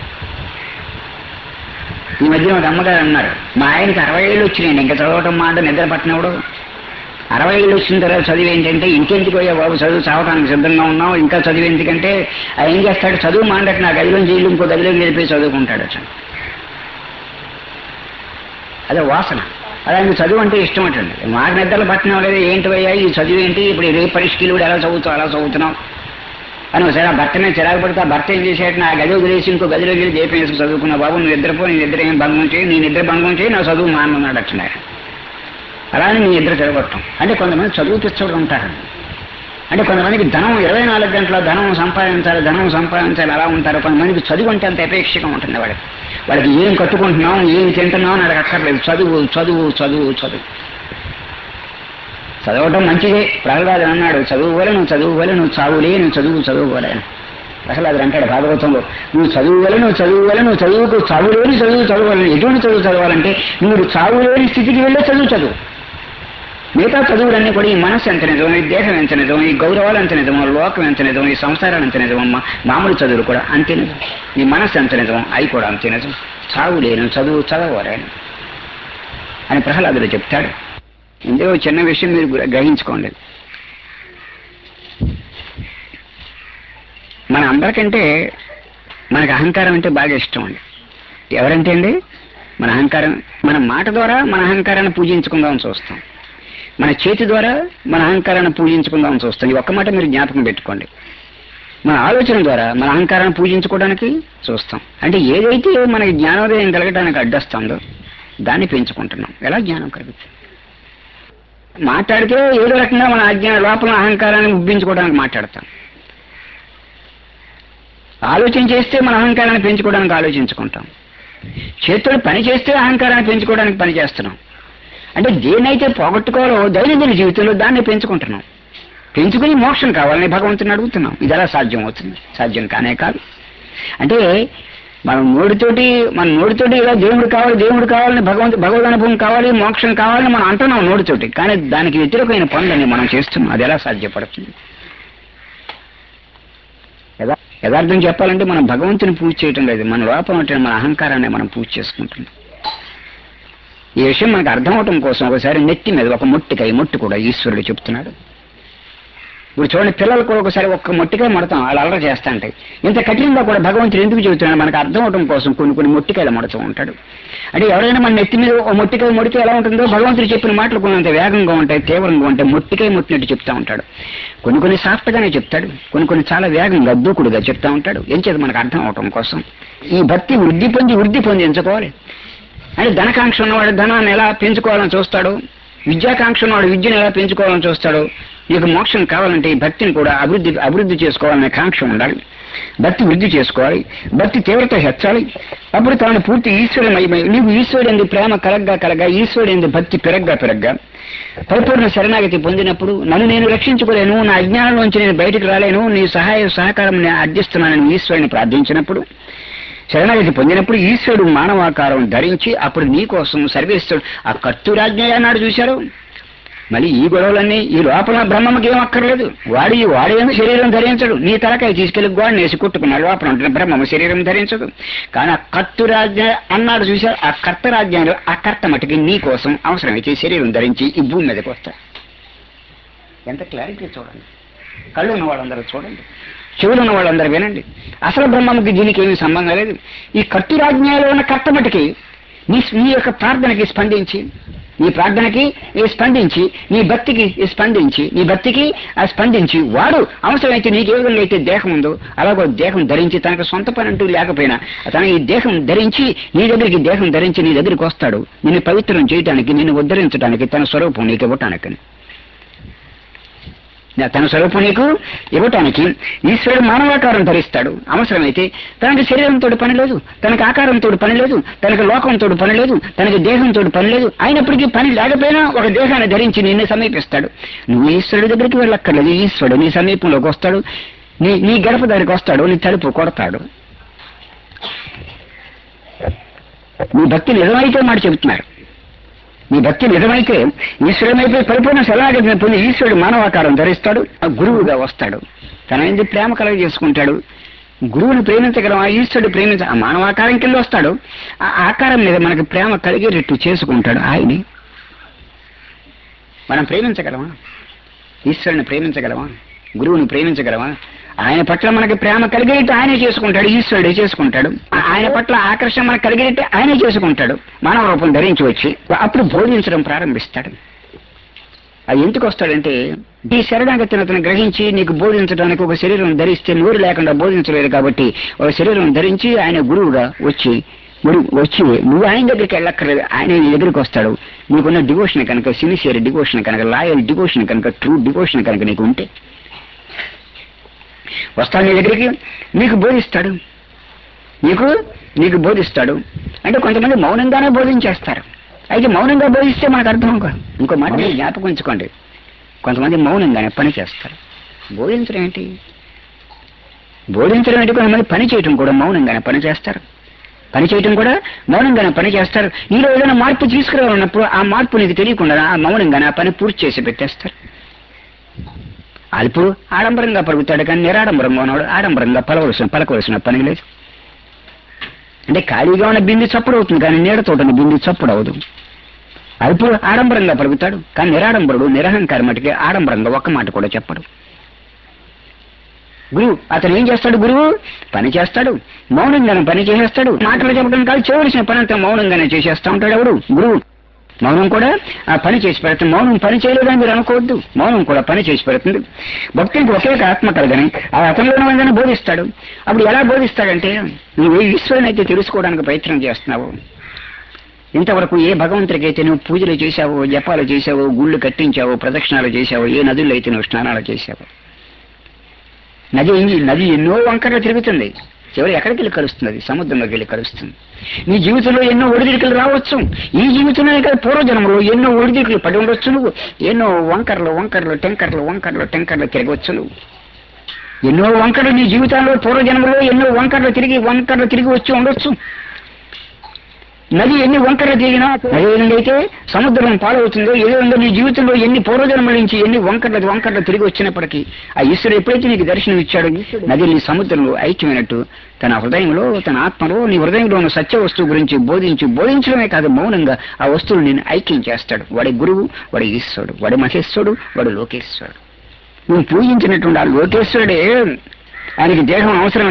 ఈ మధ్య ఒక అమ్మగారు అన్నారు, మా ఆయనకి 60 ఏళ్ళు వచ్చినాయండి, ఇంకా చదవటం మాట నిద్ర పట్టినప్పుడు 60 ఏళ్ళు వచ్చిన తర్వాత చదువు ఏంటంటే, ఇంకెందుకు పోయా బాబు చదువు, చావటానికి సిద్ధంగా ఉన్నావు, ఇంకా చదువు ఎందుకంటే ఆయన ఏం చేస్తాడు, చదువు మాండట నా గదిలోంచి ఇల్లు ఇంకో గదిలోకి వెళ్ళిపోయి చదువుకుంటాడు. అసలు అదే వాసన. అలాగే చదువు అంటే ఇష్టం అంటండి. మాకు నిద్రలు పట్టినా లేదు, ఏంటి పోయా ఈ చదువు ఏంటి, ఇప్పుడు రేపు పరీక్షలు కూడా ఎలా చదువుతావు అలా చదువుతున్నావు అని ఒకసారి ఆ భర్తనే చిరాకు పడితే ఆ భర్త ఏం చేసేట, నా గది వదిలేసి ఇంకో గదిలోకి వెళ్ళి దీపం వేసుకు చదువుకున్నా బాబు, నువ్వు నిద్రపో, నీ నిద్ర ఏం భంగం చేయి, నీ నిద్ర భంగం చేయి, నా చదువు మానన్నాడు. అట్లా అలానే నీ నిద్ర చెడగొట్టడం. అంటే కొంతమంది చదువు పిచ్చోడు ఉంటారు. అంటే కొంతమందికి ధనం 24 గంటల ధనం సంపాదించాలి అలా ఉంటారు. కొంతమందికి చదువు అంటే అంత అపేక్షగా ఉంటుంది. వాళ్ళకి ఏం కట్టుకుంటున్నాం, ఏం తింటున్నాం అని అక్కడికి అక్కర్లేదు, చదువు చదువు చదువు చదువు. చదవటం మంచిదే. ప్రహ్లాదుడు అన్నాడు, చదువుకోలే నువ్వు చదువుకోలే, నువ్వు చావులే నువ్వు చదువుకోలే. ప్రహ్లాదుడు అంటాడు భాగవతంలో, నువ్వు చదువుకోలే నువ్వు చదువుకు, చావులేని చదువుకోవాలి. ఎటువంటి చదువు చదవాలంటే నువ్వు చావులేని స్థితికి వెళ్ళే చదువు. మిగతా చదువులన్నీ కూడా ఈ మనస్సు ఎంత నిజం, ఈ దేహం ఎంత నిజం, ఈ గౌరవాలు ఎంత నిజమో, లోకం ఎంత నిజం, ఈ సంసారాలు ఎంత నిజమమ్మా, మామూలు చదువులు కూడా అంతే నిజం. ఈ మనస్సు ఎంత నిజం, అవి కూడా అంతే నిజం. చావు లేను చదువు చదవాలి అని ప్రహ్లాదుడు చెప్తాడు. ఇందులో చిన్న విషయం మీరు గ్రహించుకోండి. మన అందరికంటే మనకు అహంకారం అంటే బాగా ఇష్టం అండి. ఎవరంటే అండి మన అహంకారం. మన మాట ద్వారా మన అహంకారాన్ని పూజించుకుందామని చూస్తాం, మన చేతి ద్వారా మన అహంకారాన్ని పూజించుకుందామని చూస్తాం. ఈ ఒక్క మాట మీరు జ్ఞాపకం పెట్టుకోండి. మన ఆలోచన ద్వారా మన అహంకారాన్ని పూజించుకోవడానికి చూస్తాం. అంటే ఏదైతే మనకి జ్ఞానోదయం కలగడానికి అడ్డొస్తుందో దాన్ని పెంచుకుంటున్నాం. ఎలా జ్ఞానం కలుగుతుంది? మాట్లాడితే ఏదో రకంగా మన అజ్ఞాన లోపల అహంకారాన్ని ఉబ్బించుకోవడానికి మాట్లాడతాం. ఆలోచన చేస్తే మన అహంకారాన్ని పెంచుకోవడానికి ఆలోచించుకుంటాం. చేతులు పని చేస్తే అహంకారాన్ని పెంచుకోవడానికి పని చేస్తున్నాం. అంటే దేన్నైతే పోగొట్టుకోవాలో దైనందిన జీవితంలో దాన్ని పెంచుకుంటున్నాం. పెంచుకుని మోక్షం కావాలని భగవంతుని అడుగుతున్నాం. ఇది ఎలా సాధ్యం అవుతుంది? సాధ్యం కానే కాదు. అంటే మన నోటితోటి ఇలా దేవుడు కావాలని భగవద్ అనుభవం కావాలి, మోక్షం కావాలని మనం అంటున్నాం నోటితోటి. కానీ దానికి వ్యతిరేకమైన పనులని మనం చేస్తున్నాం. అది ఎలా సాధ్యపడుతుంది? యథార్థం చెప్పాలంటే మనం భగవంతుని పూజ చేయటం లేదు, మన లోపల ఉంటే మన అహంకారాన్ని మనం పూజ చేసుకుంటున్నాం. ఈ విషయం మనకు అర్థం అవటం కోసం ఒకసారి నెత్తి మీద ఒక మొట్టు కూడా ఈశ్వరుడు చెప్తున్నాడు. ఇప్పుడు చూడండి, పిల్లలు కూడా ఒకసారి ఒక్క మొట్టికాయ మడతాం, వాళ్ళు అల్లరి చేస్తా ఉంటాయి. ఇంత కఠినంగా కూడా భగవంతుడు ఎందుకు చెబుతున్నాడు? మనకు అర్థం అవడం కోసం కొన్ని మొట్టికాయలు మడుతూ ఉంటాడు. అంటే ఎవరైనా మన నెత్తి మీద ఒక మొట్టికాయ మొడితే ఎలా ఉంటుందో భగవంతుడు చెప్పిన మాటలు కొన్నంత వేగంగా ఉంటాయి, తీవ్రంగా ఉంటాయి. మొట్టికాయ మొట్టినట్టు చెప్తా ఉంటాడు. కొన్ని సాఫ్ట్గానే చెప్తాడు, కొన్ని చాలా వేగంగా దూకుడుగా చెప్తా ఉంటాడు. ఏం చేత మనకు అర్థం అవటం కోసం. ఈ భక్తి వృద్ధి పొందించుకోవాలి. అంటే ధనకాంక్ష ఉన్నవాడు ధనాన్ని ఎలా పెంచుకోవాలని చూస్తాడు, విద్యాకాంక్ష ఉన్నవాడు విద్యను ఎలా పెంచుకోవాలని చూస్తాడు. నీకు మోక్షం కావాలంటే ఈ భక్తిని కూడా అభివృద్ధి చేసుకోవాలనే కాంక్ష ఉండాలి. భక్తి వృద్ధి చేసుకోవాలి, భక్తి తీవ్రత హెచ్చాలి. అప్పుడు తాను పూర్తి ఈశ్వరుమయమై నీకు ఈశ్వరుడి ప్రేమ కలగ్గా ఈశ్వరుడి భక్తి పెరగ్గా పరిపూర్ణ శరణాగతి పొందినప్పుడు నన్ను నేను రక్షించుకోలేను, నా అజ్ఞానంలోంచి నేను బయటకు రాలేను, నీ సహకారం నేను అర్థిస్తున్నానని ఈశ్వరుని ప్రార్థించినప్పుడు, శరణాగతి పొందినప్పుడు ఈశ్వరుడు మానవాకారం ధరించి అప్పుడు నీ కోసం సర్వేశ్వరుడు ఆ కర్తూరాజ్ఞ అన్నాడు. చూశారు? మళ్ళీ ఈ గొడవలన్నీ ఈ లోపల బ్రహ్మకి ఏం అక్కర్లేదు. వాడేమో శరీరం ధరించడు. నీ తలకాయ తీసుకెళ్లి గోడ నేసి కుట్టుకున్నాడు, లోపల ఉంటుంది బ్రహ్మము శరీరం ధరించదు. కానీ ఆ కర్తూరాజ్ఞ అన్నాడు. చూశారు? ఆ కర్తరాజ్ఞలో ఆ కర్త మటుకి నీ కోసం అవసరమైతే శరీరం ధరించి ఈ భూమి మీదకి వస్తాడు. ఎంత క్లారిటీ చూడండి. కళ్ళు ఉన్న వాళ్ళందరూ చూడండి, చెవులు ఉన్న వాళ్ళందరూ వినండి. అసలు బ్రహ్మముకి దీనికి ఏమీ సంబంధం లేదు. ఈ కర్తరాజ్ఞలో ఉన్న కర్త మటుకి నీ యొక్క ప్రార్థనకి స్పందించి, నీ ప్రార్థనకి స్పందించి, నీ భక్తికి స్పందించి వాడు అవసరమైతే నీకు ఏ విధంగా అయితే దేహం ఉందో అలాగో దేహం ధరించి, తనకు సొంత పని అంటూ లేకపోయినా తన ఈ దేహం ధరించి నీ దగ్గరికి వస్తాడు. నిన్ను పవిత్రం చేయటానికి, నిన్ను ఉద్ధరించడానికి, తన స్వరూపం నీకు ఇవ్వటానికి. తన స్వరూపం నీకు ఇవ్వటానికి ఈశ్వరుడు మానవాకారం ధరిస్తాడు. అవసరమైతే తనకి శరీరంతో పని లేదు, తనకు ఆకారంతో పని లేదు, తనకు లోకంతో పని లేదు, తనకి దేహంతో పని లేదు. అయినప్పటికీ పని లేకపోయినా ఒక దేహాన్ని ధరించి నిన్ను సమీపిస్తాడు. నువ్వు ఈశ్వరుడి దగ్గరికి వెళ్ళక్కర్లేదు, ఈశ్వరుడు నీ సమీపంలోకి వస్తాడు, నీ గడప దగ్గరికి వస్తాడు, నీ తలుపు కొడతాడు. నీ భక్తి నిజమైతే మాట చెబుతున్నారు. నీ భక్తి నిజమైతే ఈశ్వరుమైపోయి పరిపూర్ణ శరణాగతిని పొంది ఈశ్వరుడు మానవాకారం ధరిస్తాడు, ఆ గురువుగా వస్తాడు. తన ఏంది ప్రేమ కలగ చేసుకుంటాడు. గురువుని ప్రేమించగలమా? ఈశ్వరుడు ఆ మానవాకారం కింద వస్తాడు. ఆ ఆకారం మీద మనకి ప్రేమ కలిగేటట్టు చేసుకుంటాడు ఆయన్ని. మనం ప్రేమించగలమా? ఈశ్వరుని ప్రేమించగలమా? గురువుని ప్రేమించగలమా? ఆయన పట్ల మనకి ప్రేమ కలిగేట్టు ఆయనే చేసుకుంటాడు, ఈశ్వరుడే చేసుకుంటాడు. ఆయన పట్ల ఆకర్షణ మనకు కలిగేట్టు ఆయనే చేసుకుంటాడు. మానవ రూపం ధరించి వచ్చి అప్పుడు బోధించడం ప్రారంభిస్తాడు. అది ఎందుకు వస్తాడంటే ఈ శరణాగతిని అతను గ్రహించి నీకు బోధించడానికి ఒక శరీరం ధరిస్తే నోరు లేకుండా బోధించలేదు కాబట్టి ఒక శరీరం ధరించి ఆయన గురువుగా వచ్చి నువ్వు ఆయన దగ్గరికి వెళ్ళక్కర్లేదు, ఆయన నీ దగ్గరికి వస్తాడు. నీకున్న డివోషన్ కనుక, సిన్సియర్ డివోషన్ కనుక, లాయల్ డివోషన్ కనుక, ట్రూ డివోషన్ కనుక నీకు ఉంటే వస్తాడు నీ దగ్గరికి, నీకు బోధిస్తాడు. బోధిస్తాడు అంటే కొంతమంది మౌనంగానే బోధించేస్తారు. అయితే మౌనంగా బోధిస్తే మనకు అర్థం కాదు. ఇంకో మాట మీరు జ్ఞాపకం ఉంచుకోండి, కొంతమంది మౌనంగానే పని చేస్తారు. బోధించడం ఏంటి? కొంతమంది పని చేయటం కూడా మౌనంగానే పని చేస్తారు. నీలో ఏదైనా మార్పు తీసుకురావాలన్నప్పుడు ఆ మార్పు నీకు తెలియకుండా ఆ మౌనంగానే ఆ పని పూర్తి చేసి పెట్టేస్తారు. అల్పుడు ఆడంబరంగా పలుకుతాడు, కానీ నిరాడంబరంగా ఉన్నాడు ఆడంబరంగా పలకవలసిన పని లేదు. అంటే ఖాళీగా ఉన్న బింది చప్పుడు అవుతుంది, కానీ నీడతోటని బింది చప్పుడు అవదు. అల్పుడు ఆడంబరంగా పలుకుతాడు, కానీ నిరాడంబరుడు నిరహంకారం మటుకే ఆడంబరంగా ఒక్క మాట కూడా చెప్పడు. గురువు అతను ఏం చేస్తాడు? గురువు పని చేస్తాడు, మౌనంగానే పని చేసేస్తాడు. మాటలు చెప్పడం కాదు, చేయవలసిన పని అంతా మౌనంగానే చేసేస్తా ఉంటాడు. ఎవడు? గురువు. మౌనం కూడా ఆ పని చేసి పెడుతుంది. మౌనం పని చేయలేదని మీరు అనుకోవద్దు, మౌనం కూడా పని చేసి పెడుతుంది. భక్తునికి ఒకే ఒక ఆత్మ కలగని ఆ అతనిలోనే ఉందని బోధిస్తాడు. అప్పుడు ఎలా బోధిస్తాడంటే, నువ్వు ఈశ్వరుని అయితే తెలుసుకోవడానికి ప్రయత్నం చేస్తున్నావు, ఇంతవరకు ఏ భగవంతుడికి అయితే నువ్వు పూజలు చేశావో, జపాలు చేశావో, గుళ్ళు కట్టించావో, ప్రదక్షిణాలు చేశావో, ఏ నదుల్లో అయితే నువ్వు స్నానాలు చేశావో, నది ఎన్నో వంకరలు తిరుగుతుంది, చివరి ఎక్కడికి వెళ్ళి కలుస్తుంది? సముద్రంలోకి వెళ్ళి కలుస్తుంది. నీ జీవితంలో ఎన్నో ఒడిదిడుకులు రావచ్చు, ఈ జీవితంలోనే కాదు పూర్వజన్మలో ఎన్నో ఒడిదిడుకులు పడి ఉండొచ్చు, నువ్వు ఎన్నో వంకర్లు టెంకర్లు తిరగవచ్చు, నువ్వు ఎన్నో వంకరలు నీ జీవితంలో పూర్వజన్మలో ఎన్నో వంకర్లు తిరిగి వచ్చి ఉండొచ్చు. నది ఎన్ని వంకరలు తిరిగినా అదేవిధంగా సముద్రం పాలవుతుందో, ఏదో నీ జీవితంలో ఎన్ని పూర్వజన్మల నుంచి ఎన్ని వంకర్లు తిరిగి వచ్చినప్పటికీ ఆ ఈశ్వరుడు ఎప్పుడైతే నీకు దర్శనం ఇచ్చాడో, నది నీ సముద్రంలో ఐక్యమైనట్టు తన హృదయంలో, తన ఆత్మలో, నీ హృదయంలో ఉన్న సత్య వస్తువు గురించి బోధించడమే కాదు, మౌనంగా ఆ వస్తువులు నేను ఐక్యం చేస్తాడు. వాడి గురువు, వాడి ఈశ్వరుడు, వాడి మహేశ్వరుడు, వాడు లోకేశ్వరుడు. నువ్వు పూజించినటువంటి ఆ లోకేశ్వరుడే ఆయనకి దేహం అవసరం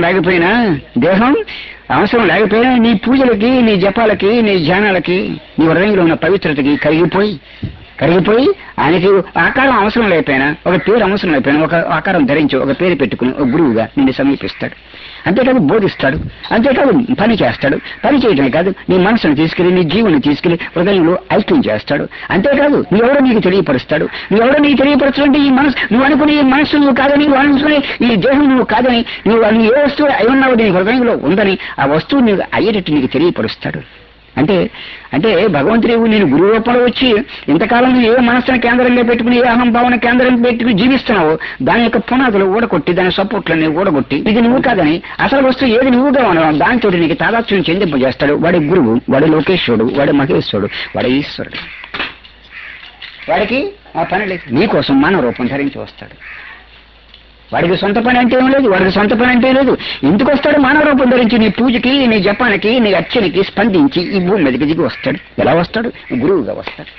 లేకపోయినా నీ పూజలకి, నీ జపాలకి, నీ ధ్యానాలకి, నీ హృదయంలో ఉన్న పవిత్రతకి కరిగిపోయి ఆయనకి ఆకారం అవసరం లేకపోయినా, ఒక పేరు అవసరం లేకపోయినా, ఒక ఆకారం ధరించి ఒక పేరు పెట్టుకుని ఒక గురువుగా నిన్ను సమీపిస్తాడు. అంతేకాదు బోధిస్తాడు, అంతేకాదు పని చేస్తాడు. పని చేయడమే కాదు, నీ మనసును తీసుకెళ్లి, నీ జీవుని తీసుకెళ్లి హృదయంలో ఐక్యం చేస్తాడు. అంతేకాదు నువ్వెవడో నీకు తెలియపరుస్తాడు. అంటే ఈ మనసు నువ్వు అనుకుని ఈ మనసు నువ్వు కాదని, నువ్వు అనుకుని ఈ దేహం నువ్వు కాదని, నువ్వు ఏ వస్తువు అయి ఉన్నావు నీ హృదయంలో ఉందని ఆ వస్తువు నీకు అయ్యేటట్టు నీకు తెలియపరుస్తాడు. అంటే భగవంతుడు నేను గురువు రూపంలో వచ్చి ఇంతకాలం ఏ మనస్సును కేంద్రంగా పెట్టుకుని, ఏ అహంభావన కేంద్రంగా పెట్టుకుని జీవిస్తున్నావో దాని యొక్క పునాదులు ఊడగొట్టి, దాని సపోర్ట్లని ఊడగొట్టి, ఇది నువ్వు కాదని అసలు వస్తువు ఏది నువ్వుగా ఉన్నావు దానితో నీకు తాదాత్మ్యం చెందింపజేస్తాడు. వాడి గురువు, వాడి లోకేశ్వరుడు, వాడి మహేశ్వరుడు, వాడి ఈశ్వరుడు. వాడికి ఆ పని లేదు, నీకోసం మానవ రూపం ధరించి వస్తాడు. వాడికి సొంత పని అంటే ఏం లేదు. ఎందుకు వస్తాడు? మానవ రూపం ధరించి నీ పూజకి, నీ జపానికి, నీ అర్చనకి స్పందించి ఈ భూమి మీదకి దిగి వస్తాడు. ఎలా వస్తాడు? గురువుగా వస్తాడు.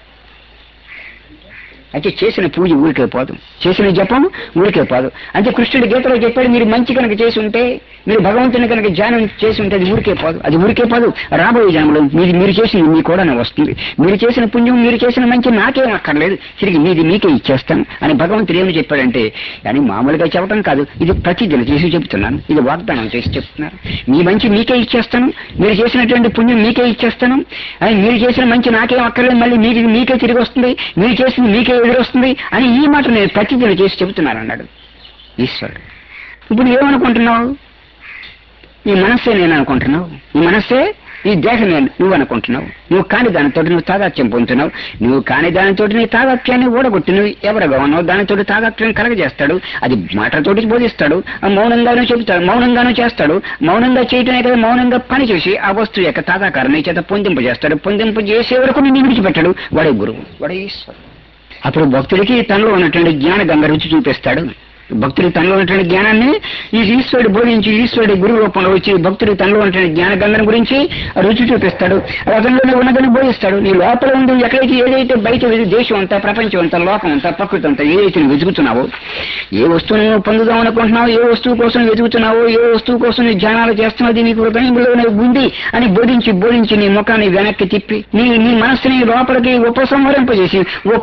అయితే చేసిన పూజ ఊరికే పోదు, చేసిన జపం ఊరికే పోదు. అంటే కృష్ణుడి గీతలో చెప్పాడు, మీరు మంచి కనుక చేసి ఉంటే, మీరు భగవంతుని కనుక ధ్యానం చేసి ఉంటే అది ఊరికే పోదు. రాబోయే జన్మలో మీరు చేసింది మీ కూడా వస్తుంది. మీరు చేసిన పుణ్యం, మీరు చేసిన మంచి నాకేం అక్కర్లేదు, తిరిగి మీకే ఇచ్చేస్తాను అని భగవంతుడు ఏమి చెప్పాడంటే, కానీ మామూలుగా చెప్పడం కాదు, ఇది ప్రతిజ్ఞ చేసి చెప్తున్నాను, ఇది వాగ్దానం చేసి చెప్తున్నాను. మీ మంచి మీకే ఇచ్చేస్తాను, మీరు చేసినటువంటి పుణ్యం మీకే ఇచ్చేస్తాను, అని మీరు చేసిన మంచి నాకేం అక్కర్లేదు, మళ్ళీ మీకే తిరిగి వస్తుంది, మీరు చేసింది మీకే ఎదురొస్తుంది అని ఈ మాట నేను ప్రతిజ్ఞ చేసి చెబుతున్నాను అన్నాడు ఈశ్వరుడు. ఇప్పుడు ఏమనుకుంటున్నావు? ఈ మనస్సే నేను అనుకుంటున్నావు, ఈ మనస్సే ఈ దేహం నువ్వు అనుకుంటున్నావు. నువ్వు కాని దానితో నువ్వు తాదాత్మ్యం పొందుతున్నావు. నువ్వు కాని దానితో నీ తాదాత్మ్యాన్ని ఓడగొట్టి నువ్వు ఎవరుగా ఉన్నావు దానితో తాదాత్మ్యం కలగజేస్తాడు. అది మాటలతోటి బోధిస్తాడు, మౌనంగానూ చెబుతాడు, మౌనంగానూ చేస్తాడు. మౌనంగా చేయటమే కదా, మౌనంగా పని చేసి ఆ వస్తువు యొక్క తాదాకారాన్ని చేత పొందింపజేస్తాడు. పొందింపజేసే వరకు నిన్ను విడిచిపెట్టాడు. వాడే గురువు, వాడే ఈశ్వరుడు. అప్పుడు భక్తుడికి తనలో ఉన్నటువంటి జ్ఞాన గంగ రుచి చూపిస్తాడు. భక్తుడి తనలో ఉన్నటువంటి జ్ఞానాన్ని ఈ ఈశ్వరుడు బోధించి, ఈశ్వరుడి గురువు రూపంలో వచ్చి భక్తుడి తనలో ఉన్నటువంటి జ్ఞాన గంగను గురించి రుచి చూపిస్తాడు. అతనిలోనే ఉన్నదని బోధిస్తాడు. నీ లోపల ఉంది ఎక్కడైతే ఏదైతే బయట దేశం అంతా, ప్రపంచం అంతా, లోకం అంతా, ప్రకృతి అంతా ఏదైతే నువ్వు వెతుకుతున్నావో, ఏ వస్తువును పొందుదాం అనుకుంటున్నావో, ఏ వస్తువు కోసం వెతుకుతున్నావో, ఏ వస్తువు కోసం నీ ధ్యానాలు చేస్తున్నావు, అది నీకు హృదయంలోనే ఉంది అని బోధించి నీ ముఖాన్ని వెనక్కి తిప్పి నీ మనస్సుని లోపలికి ఉపసంహరింపజేసి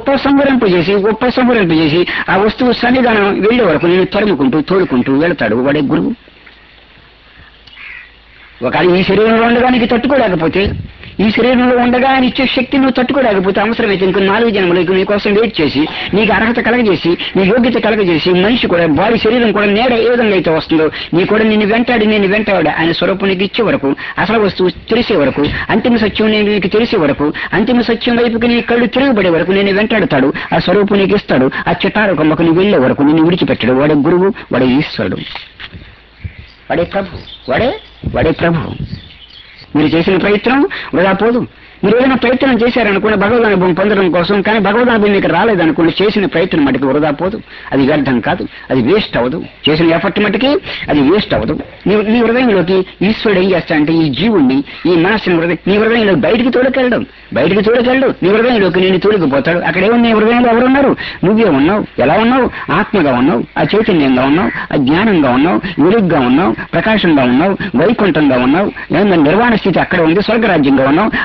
ఆ వస్తువు సన్నిధానం వెళ్ళే వరకు నేను తరుముకుంటూ తోడుకుంటూ వెళతాడు. వాడే గురువు. ఒకవేళ ఈ శరీరంలో ఉండగా నీకు తట్టుకోలేకపోతే, ఈ శరీరంలో ఉండగా ఆయన ఇచ్చే శక్తి నువ్వు తట్టుకోలేకపోతే, అవసరమైతే ఇంకో 4 జన్మలకు నీ కోసం వెయిట్ చేసి, నీకు అర్హత కలగజేసి, నీ యోగ్యత కలగజేసి, మనిషి కూడా బాడీ శరీరం కూడా నేడ ఏ విధంగా అయితే వస్తుందో, నీ కూడా నిన్ను వెంటాడి ఆయన స్వరూపం నీకు ఇచ్చే వరకు, అసలు వస్తువు తెలిసే వరకు, అంతిమ సత్యం నేను నీకు తెలిసే వరకు, అంతిమ సత్యం వైపుకి నీ కళ్ళు తిరగబడే వరకు నేను వెంటాడుతాడు. ఆ స్వరూపం నీకు ఇస్తాడు. ఆ చిటారు కొమ్మకు నువ్వు వెళ్లే వరకు నిన్ను విడిచిపెట్టాడు. వాడే గురువు, వాడే ఈశ్వరుడు, వాడే ప్రభు, వాడే ప్రభు. మీరు చేసిన ప్రయత్నం వృధా పోదు. మీరు ఏదైనా ప్రయత్నం చేశారనుకోండి భగవద్ అనుభవం పొందడం కోసం, కానీ భగవద్ అనుభవం మీకు రాలేదనుకోండి, చేసిన ప్రయత్నం మటుకు వృధా పోదు. అది వ్యర్థం కాదు, అది వేస్ట్ అవ్వదు. చేసిన ఎఫర్ట్ మటుకి అది వేస్ట్ అవ్వదు. నీ హృదయంలోకి ఈశ్వరుడు ఏం చేస్తాడంటే, ఈ జీవుణ్ణి, ఈ మనస్సుని నీ హృదయంలో బయటికి తోడుకెళ్ళడు. నీ హృదయంలోకి నేను తోడుకుపోతాడు. అక్కడ ఏమన్నా నీ హృదయంలో ఎవరున్నారు? నువ్వే ఉన్నావు. ఎలా ఉన్నావు? ఆత్మగా ఉన్నావు, ఆ చైతన్యంగా ఉన్నావు, ఆ జ్ఞానంగా ఉన్నావు, వెలుగ్గా ఉన్నావు, ప్రకాశంగా ఉన్నావు, వైకుంఠంగా ఉన్నావు. ఏమన్నా నిర్వాణ స్థితి అక్కడ ఉంది, స్వర్గరాజ్యంగా ఉన్నావు. అక్కడికి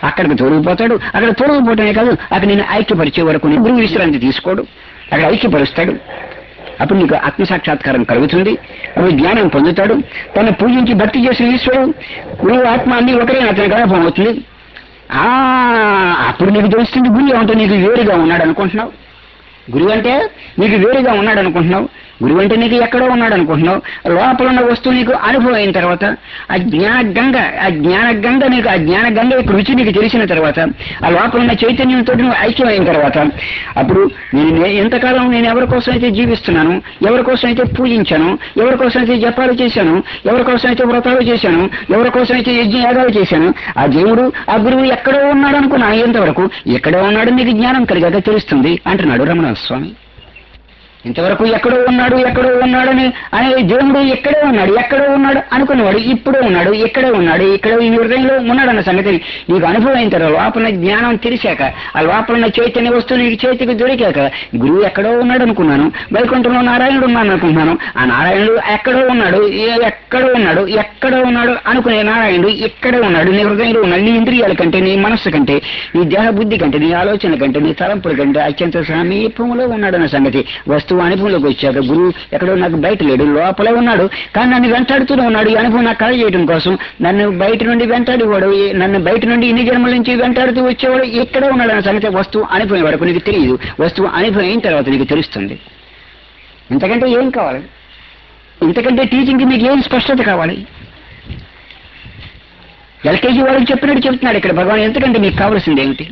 తొలగిపోతాడు. అక్కడ తొలగిపోవటమే కాదు, అక్కడ నేను ఐక్యపరిచే వరకు నీ గురువు విశ్రాంతి తీసుకోడు, అక్కడ ఐక్యపరుస్తాడు. అప్పుడు నీకు ఆత్మసాక్షాత్కారం కలుగుతుంది. అప్పుడు జ్ఞానం పొందుతాడు. తను పూజించి భక్తి చేసిన ఈశ్వరుడు గురువు ఆత్మ అన్ని ఒకరే అతనికి అనుభవం అవుతుంది. అప్పుడు నీకు తెలుస్తుంది గురువు ఏమంటే నీకు వేరుగా ఉన్నాడు అనుకుంటున్నావు. గురువు అంటే నీకు వేరుగా ఉన్నాడు అనుకుంటున్నావు. గురువు అంటే నీకు ఎక్కడో ఉన్నాడు అనుకుంటున్నావు. లోపల ఉన్న వస్తువు నీకు అనుభవం అయిన తర్వాత ఆ జ్ఞానగంగ నీకు ఆ జ్ఞానగంగ యొక్క రుచి నీకు తెలిసిన తర్వాత ఆ లోపల ఉన్న చైతన్యంతో నువ్వు ఐక్యమైన తర్వాత అప్పుడు ఎంతకాలం నేను ఎవరి కోసం అయితే జీవిస్తున్నాను, ఎవరి కోసం అయితే పూజించాను, ఎవరి కోసం అయితే జపాలు చేశాను, ఎవరి కోసం అయితే వ్రతాలు చేశాను, ఎవరి కోసం అయితే యజ్ఞయాగాలు చేశాను, ఆ దేవుడు ఆ గురువు ఎక్కడో ఉన్నాడు అనుకున్నాను. ఎంతవరకు ఎక్కడో ఉన్నాడు నీకు జ్ఞానం కలిగాక తెలుస్తుంది అంటున్నాడు రమణ స్వామి. ఇంతవరకు ఎక్కడో ఉన్నాడు అని అనే దేవుడు ఎక్కడే ఉన్నాడు అనుకున్నవాడు ఇప్పుడే ఉన్నాడు, ఎక్కడే ఉన్నాడు, ఇక్కడ ఈ హృదయంలో ఉన్నాడన్న సంగతి నీకు అనుభవం అయిన తర్వాత లోపల జ్ఞానం తెలిసాక ఆ లోపల చైతన్య వస్తువు నీకు చేతికి దొరికాక గురువు ఎక్కడో ఉన్నాడు అనుకున్నాను, వైకుంఠంలో నారాయణుడు ఉన్నాను అనుకుంటున్నాను. ఆ నారాయణుడు ఎక్కడో ఉన్నాడు అనుకునే నారాయణుడు ఎక్కడే ఉన్నాడు, నీ హృదయంలో ఉన్నాడు. నీ ఇంద్రియాల కంటే, నీ మనస్సు కంటే, నీ దేహ బుద్ధి కంటే, నీ ఆలోచన కంటే, నీ తలంపుల కంటే అత్యంత సమీపంలో ఉన్నాడన్న సంగతి వస్తువు అనుభవంలోకి వచ్చాక గురువు ఎక్కడో నాకు బయట లేడు, లోపలే ఉన్నాడు. కానీ నన్ను వెంటాడుతూనే ఉన్నాడు. ఈ అనుభవం నాకు కలగజేయడం కోసం నన్ను బయట నుండి వెంటాడేవాడు, నన్ను బయట నుండి ఇన్ని జన్మల నుంచి వెంటాడుతూ వచ్చేవాడు ఎక్కడే ఉన్నాడు అన్న సంగతి వస్తువు అనుభవం వరకు నీకు తెలియదు. వస్తువు అనుభవం అయిన తర్వాత నీకు తెలుస్తుంది. ఇంతకంటే ఏం కావాలి? ఇంతకంటే టీచింగ్కి మీకు ఏం స్పష్టత కావాలి? ఎల్కేజీ వాళ్ళకి చెప్పినట్టు చెప్తున్నాడు ఇక్కడ భగవాన్. ఎందుకంటే మీకు కావాల్సింది ఏమిటి?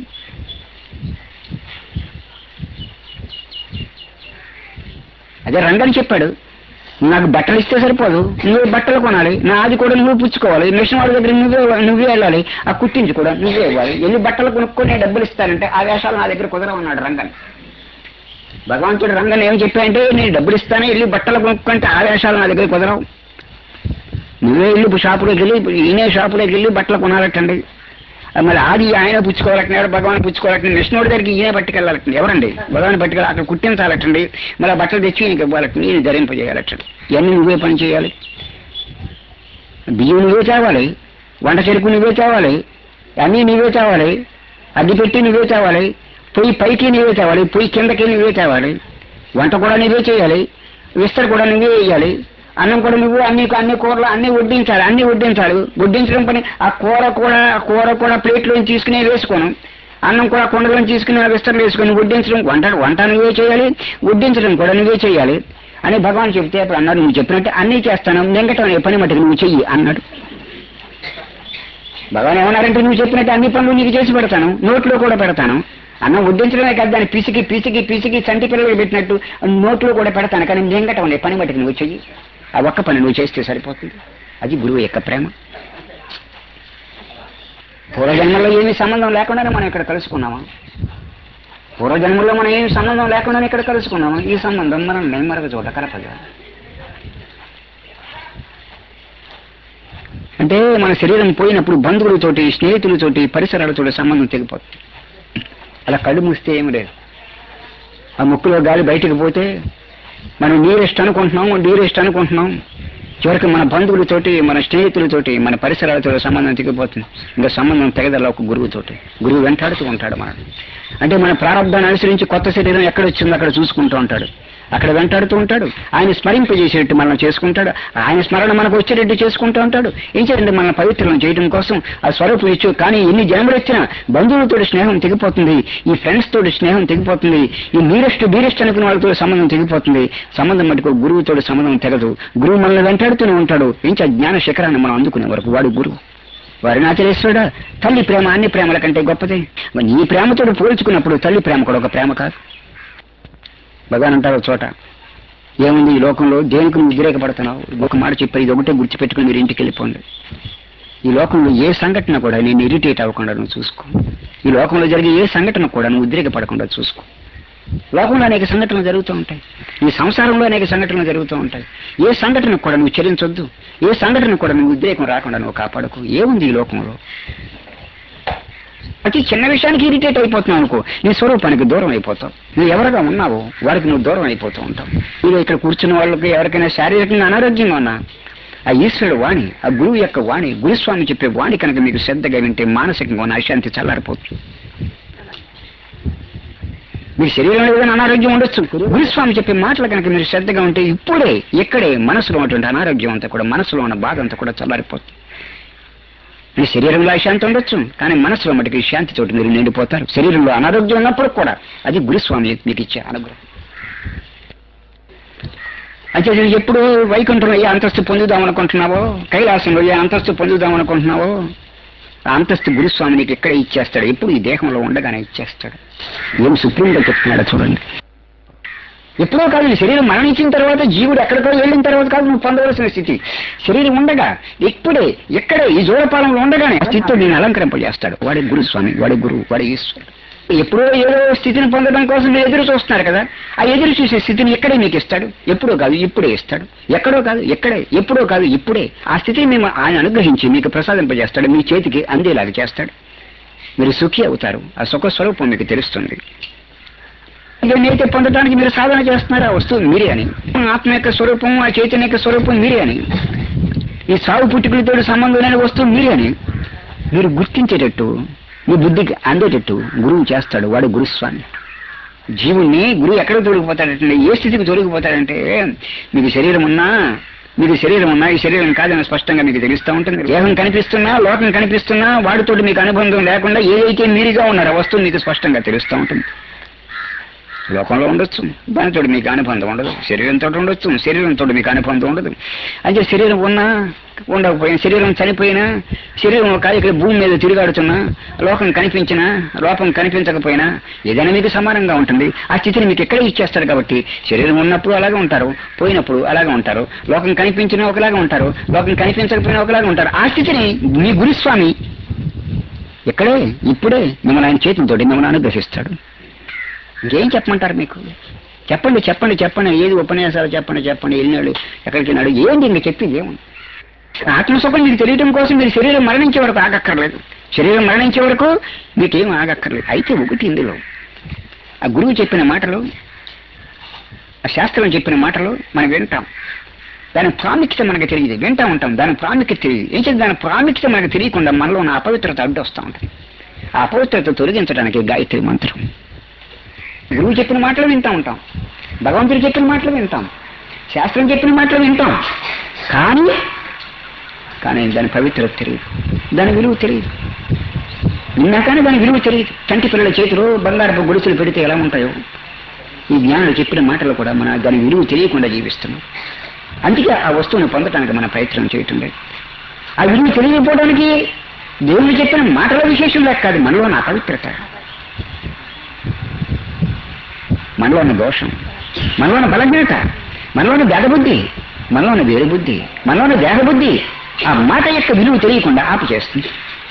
అదే రంగని చెప్పాడు, నాకు బట్టలు ఇస్తే సరిపోదు, నువ్వే బట్టలు కొనాలి, నాది కూడా నువ్వు పుచ్చుకోవాలి, మిషన్ వాళ్ళ దగ్గర నువ్వే వెళ్ళాలి, ఆ కుట్టించి కూడా నువ్వే ఇవ్వాలి, ఎన్ని బట్టలు కొనుక్కొని డబ్బులు ఇస్తానంటే ఆ వేషాలు నా దగ్గర కుదరమన్నాడు రంగన్. భగవంతుడు రంగన్ ఏం చెప్పాయంటే నేను డబ్బులు ఇస్తానే వెళ్ళి బట్టలు కొనుక్కుంటే ఆ వేషాలు నా దగ్గర కుదరవు, నువ్వే వెళ్ళి షాపులోకి వెళ్ళి ఈయనే షాపులోకి వెళ్ళి బట్టలు కొనాలటండి. మళ్ళీ ఆది ఆయన పుచ్చుకోవాలంటున్నాడు, భగవాన్ పుచ్చుకోవాలంటే విష్ణుడి దగ్గరికి ఈయన పట్టుకెళ్ళాలండి. ఎవరండి? భగవాన్ పట్టుకెళ్ళి అక్కడ కుట్టించాలటండి, మళ్ళీ బట్టలు తెచ్చి ఈయనకి ఇవ్వాలంటే ఈయన ధరింపజేయాలటండి. ఇవన్నీ నువ్వే పని చేయాలి. బియ్యం నువ్వే తేవాలి, వంట చెరుకు నువ్వే తేవాలి, అన్నీ నువ్వే తేవాలి, అగ్గి పెట్టి నువ్వే తేవాలి, పొయ్యి పైకి నువ్వే తేవాలి, పొయ్యి కిందకి నువ్వే తేవాలి, వంట కూడా నువ్వే చేయాలి, విస్తర కూడా నువ్వే వేయాలి, అన్నం కూడా నువ్వు అన్ని కూరలు అన్ని వడ్డించాలి. వడ్డించడం పని ఆ కూర కూడా ప్లేట్లో తీసుకునే వేసుకోను, అన్నం కూడా కుండలో తీసుకుని విస్తరణ వేసుకుని వడ్డించడం వంట నువ్వే చేయాలి, వడ్డించడం కూడా నువ్వే చేయాలి అని భగవాన్ చెప్తే అప్పుడు అన్నాడు, నువ్వు చెప్పినట్టే అన్నీ చేస్తాను, వెంకటం అనే పని మటుకు నువ్వు చెయ్యి అన్నాడు. భగవాన్ ఏమన్నారంటే నువ్వు చెప్పినట్టు అన్ని పనులు నీకు చేసి పెడతాను, నోట్లో కూడా పెడతాను. అన్నం వడ్డించడమే కాదు, దాన్ని పిసికి చంటి పిల్లలు పెట్టినట్టు నోట్లో కూడా పెడతాను, కానీ వెంకటం అనే పని మటుకు నువ్వు చెయ్యి. ఆ ఒక్క పని నువ్వు చేస్తే సరిపోతుంది. అది గురువు యొక్క ప్రేమ. పూర్వజన్మల్లో ఏమీ సంబంధం లేకుండానే మనం ఇక్కడ కలుసుకున్నామా? పూర్వజన్మల్లో మనం ఏమి సంబంధం లేకుండానే ఇక్కడ కలుసుకున్నామా? ఈ సంబంధం మనం మరొక చోట కలపదు. అంటే మన శరీరం పోయినప్పుడు బంధువులతోటి, స్నేహితులతోటి, పరిసరాలతోటి సంబంధం తెగిపోతుంది. అలా కళ్ళు మూస్తే ఏమి లేదు. ఆ ముక్కులో గాలి బయటకు పోతే మనం నీరెస్ట్ అనుకుంటున్నాం, చివరికి మన బంధువులతోటి, మన స్నేహితులతోటి, మన పరిసరాలతో సంబంధం తెగిపోతుంది. ఇంకా సంబంధం తెగదల ఒక గురువుతోటి. గురువు వెంటాడుతూ ఉంటాడు మనం. అంటే మన ప్రారంభాన్ని అనుసరించి కొత్త శరీరం ఎక్కడొచ్చిందో అక్కడ చూసుకుంటూ ఉంటాడు, అక్కడ వెంటాడుతూ ఉంటాడు. ఆయన స్మరింపజేసేట్టు మనం చేసుకుంటాడు, ఆయన స్మరణ మనకు వచ్చేటట్టు చేసుకుంటూ ఉంటాడు. ఏం చేయండి మన పవిత్రం చేయడం కోసం ఆ స్వరూపం ఇచ్చు. కానీ ఎన్ని జన్మలు వచ్చినా బంధువులతో స్నేహం తెగిపోతుంది, ఈ ఫ్రెండ్స్ తోటి స్నేహం తెగిపోతుంది, ఈ బీరెస్ట్ అనుకున్న వాళ్ళతో సంబంధం తెగిపోతుంది. సంబంధం మటుకు గురువుతో సంబంధం తెగదు. గురువు మనల్ని వెంటాడుతూనే ఉంటాడు. ఏం జ్ఞాన శిఖరాన్ని మనం అందుకునే వరకు వాడు గురువు. వారినాచలేశ్వరుడా, తల్లి ప్రేమ అన్ని ప్రేమల కంటే గొప్పదే. నీ ప్రేమతో పోల్చుకున్నప్పుడు తల్లి ప్రేమ కూడా ఒక ప్రేమ కాదు. భగవాన్ అంటారు చోట, ఏముంది ఈ లోకంలో దేనికి నువ్వు వ్యతిరేకపడుతున్నావు? ఒక మాట చెప్పారు, ఇది ఒకటే గుర్తుపెట్టుకుని మీరు ఇంటికి వెళ్ళిపోండి. ఈ లోకంలో ఏ సంఘటన కూడా నేను ఇరిటేట్ అవ్వకుండా నువ్వు చూసుకో. ఈ లోకంలో జరిగే ఏ సంఘటన కూడా నువ్వు ఉద్రేకపడకుండా చూసుకో. లోకంలో అనేక సంఘటనలు జరుగుతూ ఉంటాయి, ఈ సంసారంలో అనేక సంఘటనలు జరుగుతూ ఉంటాయి. ఏ సంఘటన కూడా నువ్వు చెల్లించొద్దు, ఏ సంఘటన కూడా నువ్వు ఉద్రేకం రాకుండా నువ్వు కాపాడుకో. ఏముంది ఈ లోకంలో? ప్రతి చిన్న విషయానికి ఇరిటేట్ అయిపోతున్నావు అనుకో, నీ స్వరూపానికి దూరం అయిపోతావు. నువ్వు ఎవరిగా ఉన్నావో వారికి నువ్వు దూరం అయిపోతూ ఉంటావు. మీరు ఇక్కడ కూర్చున్న వాళ్ళకి ఎవరికైనా శారీరకంగా అనారోగ్యంగా ఉన్నా ఆ ఈశ్వరుడు వాణి, ఆ గురువు యొక్క వాణి, గురుస్వామి చెప్పే వాణి కనుక మీకు శ్రద్ధగా వింటే మానసికంగా ఉన్న అశాంతి చల్లారిపోతుంది. మీ శరీరంలో ఏదైనా అనారోగ్యం ఉండొచ్చు, గురుస్వామి చెప్పే మాటలు కనుక మీరు శ్రద్ధగా ఉంటే ఇప్పుడే ఇక్కడే మనసులో ఉన్నటువంటి అనారోగ్యం అంతా కూడా, మనసులో ఉన్న బాధ అంతా కూడా చల్లారిపోతుంది. మీ శరీరంలో అశాంతి ఉండొచ్చు, కానీ మనసులో మటుకు శాంతితోటి మీరు నిండిపోతారు. శరీరంలో అనారోగ్యం ఉన్నప్పుడు కూడా అది గురుస్వామి మీకు ఇచ్చే అనుగ్రహం. అంటే నువ్వు ఎప్పుడు వైకుంఠంలో ఏ అంతస్తు పొందుదాం అనుకుంటున్నావో, కైలాసంలో ఏ అంతస్తు పొందుదాం అనుకుంటున్నావో ఆ అంతస్తు గురుస్వామి నీకు ఎక్కడ ఇచ్చేస్తాడు, ఎప్పుడు ఈ దేహంలో ఉండగానే ఇచ్చేస్తాడు. ఏం సుప్రీంగా చెప్తున్నాడో చూడండి. ఎప్పుడో కాదు, ఈ శరీరం మరణించిన తర్వాత, జీవుడు ఎక్కడికో వెళ్ళిన తర్వాత కాదు నువ్వు పొందవలసిన స్థితి. శరీరం ఉండగా ఇప్పుడే ఇక్కడే ఈ జోడపాలంలో ఉండగానే ఆ స్థితితో నేను అలంకరింపజేస్తాడు. వాడి గురుస్వామి, వాడి గురువు, వాడి ఈశ్వరుడు. ఎప్పుడో ఏదో స్థితిని పొందడం కోసం మీరు ఎదురు చూస్తున్నారు కదా, ఆ ఎదురు చూసే స్థితిని ఇక్కడే మీకు ఇస్తాడు. ఎప్పుడో కాదు ఇప్పుడే ఇస్తాడు. ఎక్కడో కాదు ఎక్కడే, ఎప్పుడో కాదు ఇప్పుడే ఆ స్థితిని మేము ఆయన అనుగ్రహించి మీకు ప్రసాదింపజేస్తాడు, మీ చేతికి అందేలాగా చేస్తాడు. మీరు సుఖి అవుతారు. ఆ సుఖ స్వరూపం మీకు తెలుస్తుంది. ఏదైతే పొందడానికి మీరు సాధన చేస్తున్నారో ఆ వస్తువు మీరే అని, ఆత్మ యొక్క స్వరూపం, ఆ చైతన్య యొక్క స్వరూపం మీరే అని, ఈ సాగు పుట్టుకలతో సంబంధం లేని వస్తువు మీరే అని మీరు గుర్తించేటట్టు, మీ బుద్ధికి అందేటట్టు గురువు చేస్తాడు. వాడు గురుస్వామి. జీవుణ్ణి గురువు ఎక్కడ తొలగిపోతాడంటే, ఏ స్థితికి తొలగిపోతాడంటే, మీకు శరీరం ఉన్నా ఈ శరీరం కాదని స్పష్టంగా మీకు తెలుస్తూ ఉంటుంది. దేహం కనిపిస్తున్నా, లోకం కనిపిస్తున్నా, వాడితోటి మీకు అనుబంధం లేకుండా ఏదైతే మీరుగా ఉన్నారో ఆ వస్తువు మీకు స్పష్టంగా తెలుస్తూ ఉంటుంది. లోకంలో ఉండొచ్చు, దానితో మీకు అనుబంధం ఉండదు. శరీరంతో ఉండొచ్చు, శరీరంతో మీకు అనుబంధం ఉండదు. అంటే శరీరం ఉన్నా ఉండకపోయినా, శరీరం చనిపోయినా, శరీరం ఇక్కడ భూమి మీద తిరిగాడుతున్నా, లోకం కనిపించినా, లోపం కనిపించకపోయినా ఏదైనా మీకు సమానంగా ఉంటుంది. ఆ స్థితిని మీకు ఎక్కడే ఇచ్చేస్తాడు. కాబట్టి శరీరం ఉన్నప్పుడు అలాగే ఉంటారు, పోయినప్పుడు అలాగే ఉంటారు. లోకం కనిపించినా ఒకలాగా ఉంటారు, లోకం కనిపించకపోయినా ఒకలాగా ఉంటారు. ఆ స్థితిని మీ గురుస్వామి ఇక్కడే ఇప్పుడే మిమ్మల్ని ఆయన చేతులతోటి మిమ్మల్ని అనుగ్రహిస్తాడు. ఇంకేం చెప్పమంటారు మీకు? చెప్పండి చెప్పండి చెప్పండి, ఏది ఉపన్యాసాలు చెప్పండి, వెళ్ళినాడు ఎక్కడికి వెళ్ళినాడు, ఏంటి ఇంకా చెప్పేది ఏముంది? ఆత్మసుఖం మీకు తెలియడం కోసం మీరు శరీరం మరణించే వరకు ఆగక్కర్లేదు. శరీరం మరణించే వరకు మీకేం ఆగక్కర్లేదు. అయితే ఒకటి ఇందులో ఆ గురువు చెప్పిన మాటలు, ఆ శాస్త్రం చెప్పిన మాటలు మనం వింటాం. దాని ప్రాముఖ్యత మనకు తెలియదు, వింటా ఉంటాం, దాని ప్రాముఖ్యత తెలియదు. ఏం చేసి దాని ప్రాముఖ్యత మనకు తెలియకుండా మనలో ఉన్న అపవిత్రత అడ్డు వస్తూ ఉంటుంది. ఆ అపవిత్రత తొలగించడానికి గాయత్రి మంత్రం. గురువు చెప్పిన మాటలు వింటూ ఉంటాం, భగవంతుడు చెప్పిన మాటలు వింటాం, శాస్త్రం చెప్పిన మాటలు వింటాం. కానీ దాని పవిత్రత తెలియదు, దాని విలువ తెలియదు. విన్నా కానీ దాని విలువ తెలియదు. చంటి పిల్లల చేతిలో బంగారపు గొలుసులు పెడితే ఎలా ఉంటాయో, ఈ జ్ఞానులు చెప్పిన మాటలు కూడా మన దాని విలువ తెలియకుండా జీవిస్తున్నాం. అందుకే ఆ వస్తువును పొందడానికి మన ప్రయత్నం చేయటం లేదు. ఆ విలువ తెలియకపోవడానికి దేవుడు చెప్పిన మాటల విశేషం లేక కాదు, మనలో ఉన్న అపవిత్రత, మనలోని దోషం, మనలోని బలజ్ఞత, మనలోని దేహబుద్ధి, మనలోని వేరు బుద్ధి, మనలోని దేహబుద్ధి ఆ మాట యొక్క విలువ తెలియకుండా ఆపు చేస్తుంది.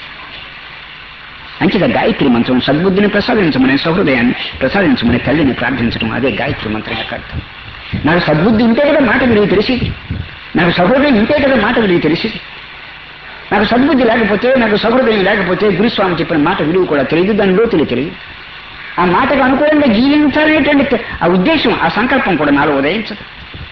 అంచేత గాయత్రి మంత్రం సద్బుద్ధిని ప్రసాదించమని, సహృదయాన్ని ప్రసాదించమని తల్లిని ప్రార్థించడం, అదే గాయత్రి మంత్రం యొక్క అర్థం. నాకు సద్బుద్ధి ఉంటే కదా మాట విలువ తెలిసేది, నాకు సహృదయం ఉంటే కదా మాట విలువ తెలిసేది. నాకు సద్బుద్ధి లేకపోతే, నాకు సహృదయం లేకపోతే గురుస్వామి చెప్పిన మాట విలువ కూడా తెలియదు, దాని లోతులు తెలియదు. ఆ మాటకు అనుకూలంగా జీవించాలనేటువంటి ఆ ఉద్దేశం, ఆ సంకల్పం కూడా నాలో ఉదయించదు.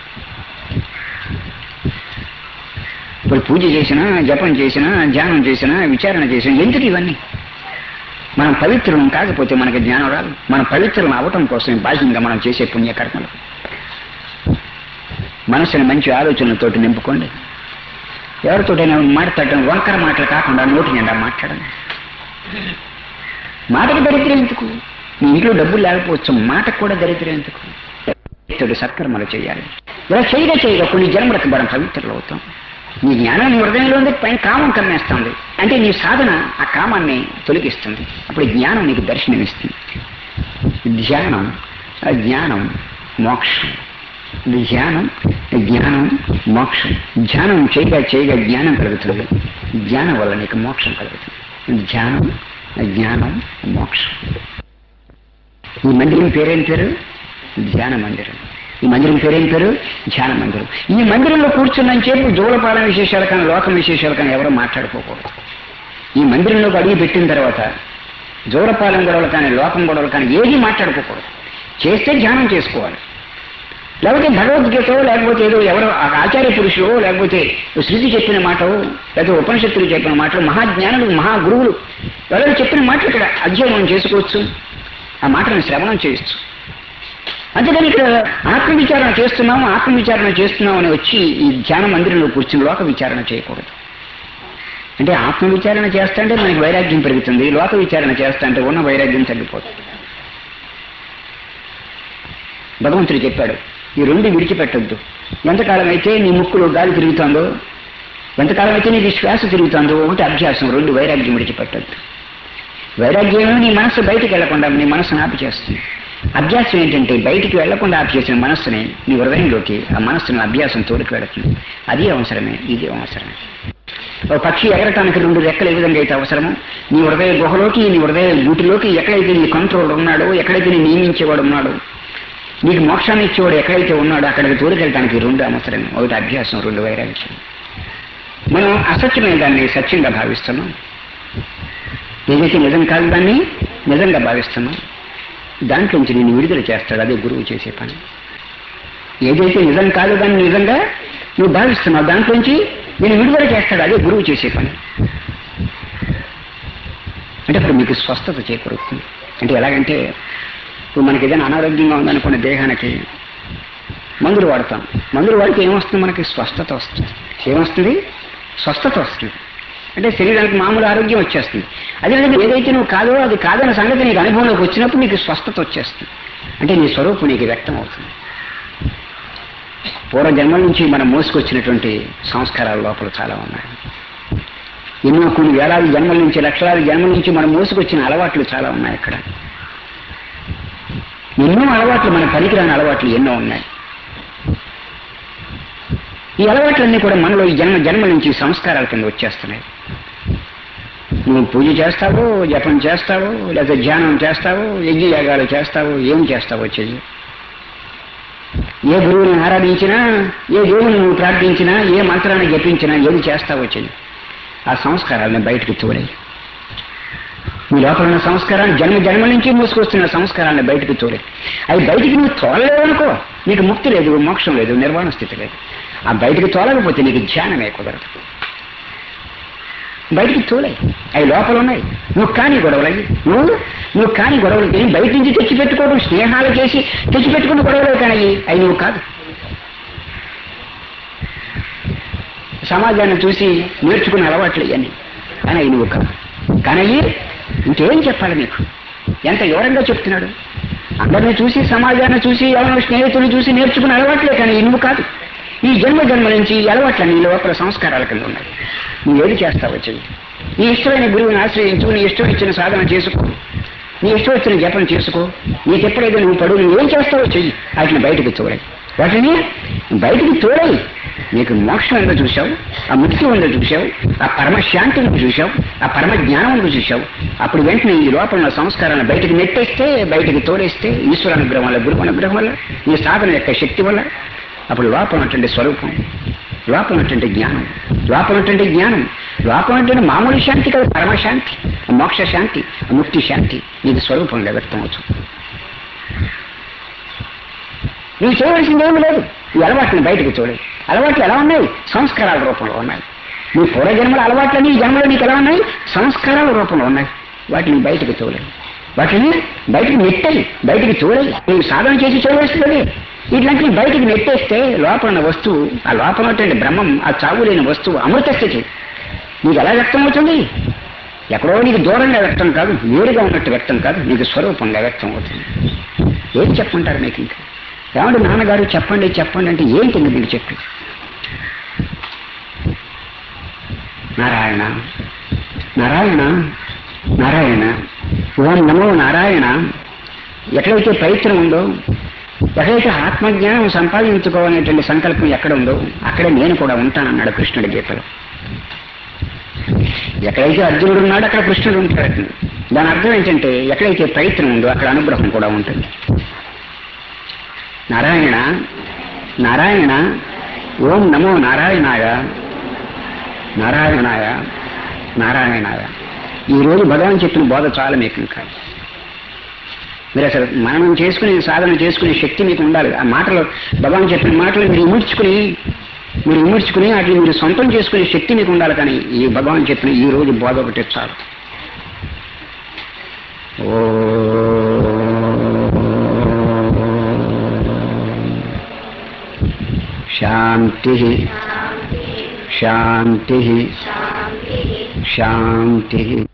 ఇప్పుడు పూజ చేసినా, జపం చేసినా, ధ్యానం చేసినా, విచారణ చేసినా ఎందుకు ఇవన్నీ? మనం పవిత్రులం కాకపోతే మనకి జ్ఞానం రాదు. మనం పవిత్రులం అవటం కోసం బాహ్యంగా మనం చేసే పుణ్యకర్మలు. మనసుని మంచి ఆలోచనలతోటి నింపుకోండి. ఎవరితోటైనా మాట్లాడటం వంకర మాటలు కాకుండా నోటి నిండా మాట్లాడండి. మాటకు దరిద్రం ఎందుకు? మీ ఇంట్లో డబ్బులు లేకపోవచ్చు, మాటకు కూడా దరిద్రం ఎందుకు? సత్కర్మలు చేయాలి. ఇలా చేయగా కొన్ని జన్మలకు మనం పవిత్రులు అవుతాం. నీ జ్ఞానం నీ హృదయంలో ఉంది, పైన కామం కమ్మేస్తుంది. అంటే నీ సాధన ఆ కామాన్ని తొలగిస్తుంది. అప్పుడు జ్ఞానం నీకు దర్శనమిస్తుంది. ధ్యానం, జ్ఞానం, మోక్షం. ధ్యానం, జ్ఞానం, మోక్షం. ధ్యానం చేయగా జ్ఞానం కలుగుతుంది. జ్ఞానం వల్ల నీకు మోక్షం కలుగుతుంది. ధ్యానం, జ్ఞానం, మోక్షం. ఈ మందిరం పేరేం పేరు? ధ్యాన మందిరం. ఈ మందిరం పేరేం పేరు? ధ్యాన మందిరం. ఈ మందిరంలో కూర్చున్నంత సేపు జోలపాలెం విశేషాలు కానీ, లోకం విశేషాలు కానీ ఎవరో మాట్లాడుకోకూడదు. ఈ మందిరంలోకి అడుగు పెట్టిన తర్వాత జోలపాలెం గొడవలు కానీ, లోకం గొడవలు కానీ ఏది మాట్లాడుకోకూడదు. చేస్తే ధ్యానం చేసుకోవాలి. లేకపోతే భగవద్గీత, లేకపోతే ఏదో ఎవరో ఆచార్య పురుషులు, లేకపోతే శృతి చెప్పిన మాటలు, లేకపోతే ఉపనిషత్తులు చెప్పిన మాటలు, మహాజ్ఞానులు, మహాగురువులు ఎవరో చెప్పిన మాటలు ఇక్కడ అధ్యయనం చేసుకోవచ్చు, ఆ మాటలను శ్రవణం చేయొచ్చు. అంతేగాని ఇక్కడ ఆత్మవిచారణ చేస్తున్నాం అని వచ్చి ఈ ధ్యాన మందిరంలో కూర్చుని లోక విచారణ చేయకూడదు. అంటే ఆత్మవిచారణ చేస్తుంటే మనకి వైరాగ్యం పెరుగుతుంది, లోక విచారణ చేస్తుంటే ఉన్న వైరాగ్యం తగ్గిపోతుంది. భగవంతుడు చెప్పాడు, ఈ రెండు విడిచిపెట్టొద్దు. ఎంతకాలం అయితే నీ ముక్కులో గాలి తిరుగుతుందో, ఎంతకాలం అయితే నీకు శ్వాస తిరుగుతుందో, ఒకటి అభ్యాసం, రెండు వైరాగ్యం విడిచిపెట్టొద్దు. వైరాగ్యం నీ మనస్సు బయటికి వెళ్లకుండా నీ మనస్సును ఆపి చేస్తుంది. అభ్యాసం ఏంటంటే బయటికి వెళ్లకుండా ఆపి చేసిన మనస్సుని నీ హృదయంలోకి ఆ మనస్సును అభ్యాసం తోడుకు వెళుతుంది. అది అవసరమే, ఇది అవసరమే. ఒక పక్షి ఎగరటానికి రెండు రెక్కలు ఏ విధంగా అయితే అవసరమో, నీ హృదయ గుహలోకి, నీ హృదయ గూటిలోకి ఎక్కడైతే నీ కంట్రోల్ ఉన్నాడో, ఎక్కడైతే నీ నియమించేవాడు ఉన్నాడో, నీకు మోక్షాన్ని ఇచ్చేవాడు ఎక్కడైతే ఉన్నాడో అక్కడికి తోడుకెళ్ళటానికి రెండు అవసరం. ఒకటి అభ్యాసం, రెండు వైరాగ్యం. మనం అసత్యమైన దాన్ని సత్యంగా భావిస్తున్నాం, ఏదైతే నిజం కాదు దాన్ని నిజంగా భావిస్తున్నాం. దాంట్లోంచి నేను విడుదల చేస్తాడు, అదే గురువు చేసే పని. ఏదైతే నిజం కాదు దాన్ని నిజంగా నువ్వు భావిస్తున్నావు, దాంట్లోంచి నేను విడుదల చేస్తాడు, అదే గురువు చేసే పని. అంటే ఇప్పుడు మీకు స్వస్థత చేకూరుతుంది. అంటే ఎలాగంటే ఇప్పుడు మనకి ఏదైనా అనారోగ్యంగా ఉందనుకున్న దేహానికి మందులు వాడతాం, మందులు వాడితే ఏమొస్తుంది, మనకి స్వస్థత వస్తుంది. ఏమొస్తుంది? స్వస్థత వస్తుంది. అంటే శరీరానికి మామూలు ఆరోగ్యం వచ్చేస్తుంది. అదేవిధంగా ఏదైతే నువ్వు కాదో అది కాదన్న సంగతి నీకు అనుభవంలోకి వచ్చినప్పుడు నీకు స్వస్థత వచ్చేస్తుంది. అంటే నీ స్వరూపం నీకు వ్యక్తం అవుతుంది. పూర్వజన్మల నుంచి మనం మోసుకొచ్చినటువంటి సంస్కారాల లోపల చాలా ఉన్నాయి. ఎన్నో కొన్ని వేలాది జన్మల నుంచి, లక్షలాది జన్మల నుంచి మనం మోసుకొచ్చిన అలవాట్లు చాలా ఉన్నాయి. ఇక్కడ ఎన్నో అలవాట్లు, మన పనికిరాని అలవాట్లు ఎన్నో ఉన్నాయి. ఈ అలవాట్లన్నీ కూడా మనలో ఈ జన్మల నుంచి సంస్కారాల కింద వచ్చేస్తున్నాయి. నువ్వు పూజ చేస్తావు, జపం చేస్తావు, లేదా ధ్యానం చేస్తావు, యజ్ఞయాగాలు చేస్తావు, ఏం చేస్తావో చెయ్యి. ఏ గురువుని ఆరాధించినా, ఏ దేవుని నువ్వు ప్రార్థించినా, ఏ మంత్రాన్ని జపించినా, ఏది చేస్తావో చెయ్యి. ఆ సంస్కారాలను బయటకు తోలే. నీ లోపల ఉన్న సంస్కారాన్ని జన్మల నుంచి మూసుకొస్తున్న సంస్కారాన్ని బయటకు తోలే. అవి బయటికి నువ్వు తోలలేవనుకో, నీకు ముక్తి లేదు, మోక్షం లేదు, నిర్వాణ స్థితి లేదు. ఆ బయటికి తోలకపోతే నీకు ధ్యానమే కుదరదు. బయటికి తోలే, అవి లోపల ఉన్నాయి. నువ్వు కాని గొడవలయ్యి, నువ్వు కాని గొడవలు ఏం బయట నుంచి తెచ్చిపెట్టుకోవడం, స్నేహాలు చేసి తెచ్చిపెట్టుకున్న గొడవలే కానీ అవి నువ్వు కాదు. సమాజాన్ని చూసి నేర్చుకున్న అలవాట్లు ఇవన్నీ కానీ అవి నువ్వు కాదు. కానీ ఇంకేం చెప్పాలి నీకు? ఎంత వివరంగా చెప్తున్నాడు. అందరిని చూసి, సమాజాన్ని చూసి, ఎవరైనా స్నేహితులు చూసి నేర్చుకున్న అలవాట్లే కానీ నువ్వు కాదు. ఈ జన్మ నుంచి ఈ అలవాట్లన్నీ నీ లోపల సంస్కారాల కింద ఉన్నాయి. నువ్వు ఏది చేస్తావో చెయ్యి. నీ ఇష్టమైన గురువుని ఆశ్రయించు, నీ ఇష్టం ఇచ్చిన సాధన చేసుకో, నీ ఇష్టం వచ్చిన జపం చేసుకో. నీకు ఎప్పుడైతే నువ్వు నువ్వు ఏం చేస్తావో చెయ్యి. వాటిని బయటకు తోలై, వాటిని బయటికి తోలై. నీకు మోక్షం ఉందో చూసావు, ఆ ముక్తి ఉందో చూసావు, ఆ పరమశాంతిని చూసావు, ఆ పరమ జ్ఞానం చూసావు. అప్పుడు వెంటనే ఈ లోపల సంస్కారాన్ని బయటకు నెట్టేస్తే, బయటకు తోలేస్తే, ఈశ్వర అనుగ్రహం వల్ల, గురువు అనుగ్రహం వల్ల, ఈ సాధన యొక్క శక్తి వల్ల అప్పుడు లోపల ఉన్నటువంటి స్వరూపం, లోపల ఉన్నటువంటి జ్ఞానం, లోపల ఉన్నటువంటి మామూలు శాంతి కదా, పరమశాంతి, మోక్ష శాంతి, ముక్తి శాంతి నీకు స్వరూపంగా వ్యక్తం అవుతుంది. నువ్వు చేయవలసింది ఏమి లేదు. ఈ అలవాట్లను బయటకు చూడాలి. అలవాట్లు ఎలా ఉన్నాయి? సంస్కారాల రూపంలో ఉన్నాయి. నీ పూర్వజన్మల అలవాట్లని ఈ జన్మలో నీకు ఎలా ఉన్నాయి? సంస్కారాల రూపంలో ఉన్నాయి. వాటిని బయటకు చూడాలి, వాటిని బయటకు నెట్టాలి, బయటకు చూడాలి. నువ్వు సాధన చేసి చేయవలసింది ఇట్లాంటివి బయటకు నెట్టేస్తే లోపల ఉన్న వస్తువు, ఆ లోపల ఉన్నటువంటి బ్రహ్మం, ఆ చావు లేని వస్తువు అమృత స్థితి నీకు ఎలా వ్యక్తం అవుతుంది? ఎక్కడో నీకు దూరంగా వ్యక్తం కాదు, నేరుగా ఉన్నట్టు వ్యక్తం కాదు, నీకు స్వరూపంగా వ్యక్తం అవుతుంది. ఏం చెప్పమంటారు మీకు? ఇంకా ఏమంటే నాన్నగారు చెప్పండి అంటే ఏంటి మీకు చెప్పి? నారాయణ నారాయణ నారాయణ, ఓం నమో నారాయణ. ఎక్కడైతే ప్రయత్నం ఉందో, ఎక్కడైతే ఆత్మజ్ఞానం సంపాదించుకోవాలనేటువంటి సంకల్పం ఎక్కడ ఉందో అక్కడే నేను కూడా ఉంటానన్నాడు కృష్ణుడి గీతలో. ఎక్కడైతే అర్జునుడు ఉన్నాడో అక్కడ కృష్ణుడు ఉంటాడు. దాని అర్థం ఏంటంటే ఎక్కడైతే ప్రయత్నం ఉందో అక్కడ అనుగ్రహం కూడా ఉంటుంది. నారాయణ నారాయణ, ఓం నమో నారాయణాయ నారాయణాయ నారాయణాయ. ఈరోజు భగవాన్ చెప్పిన బోధ చాలా మీకు ఇంకా మీరు అసలు మననం చేసుకుని సాధన చేసుకునే శక్తి మీకు ఉండాలి. ఆ మాటలు భగవాన్ చెప్పిన మాటలు మీరు ఇముడ్చుకుని వాటిని మీరు సొంతం చేసుకునే శక్తి మీకు ఉండాలి. కానీ ఈ భగవాన్ చెప్పిన ఈ రోజు బోధ ఒకటి చాలు. ఓ శాంతి శాంతి శాంతి.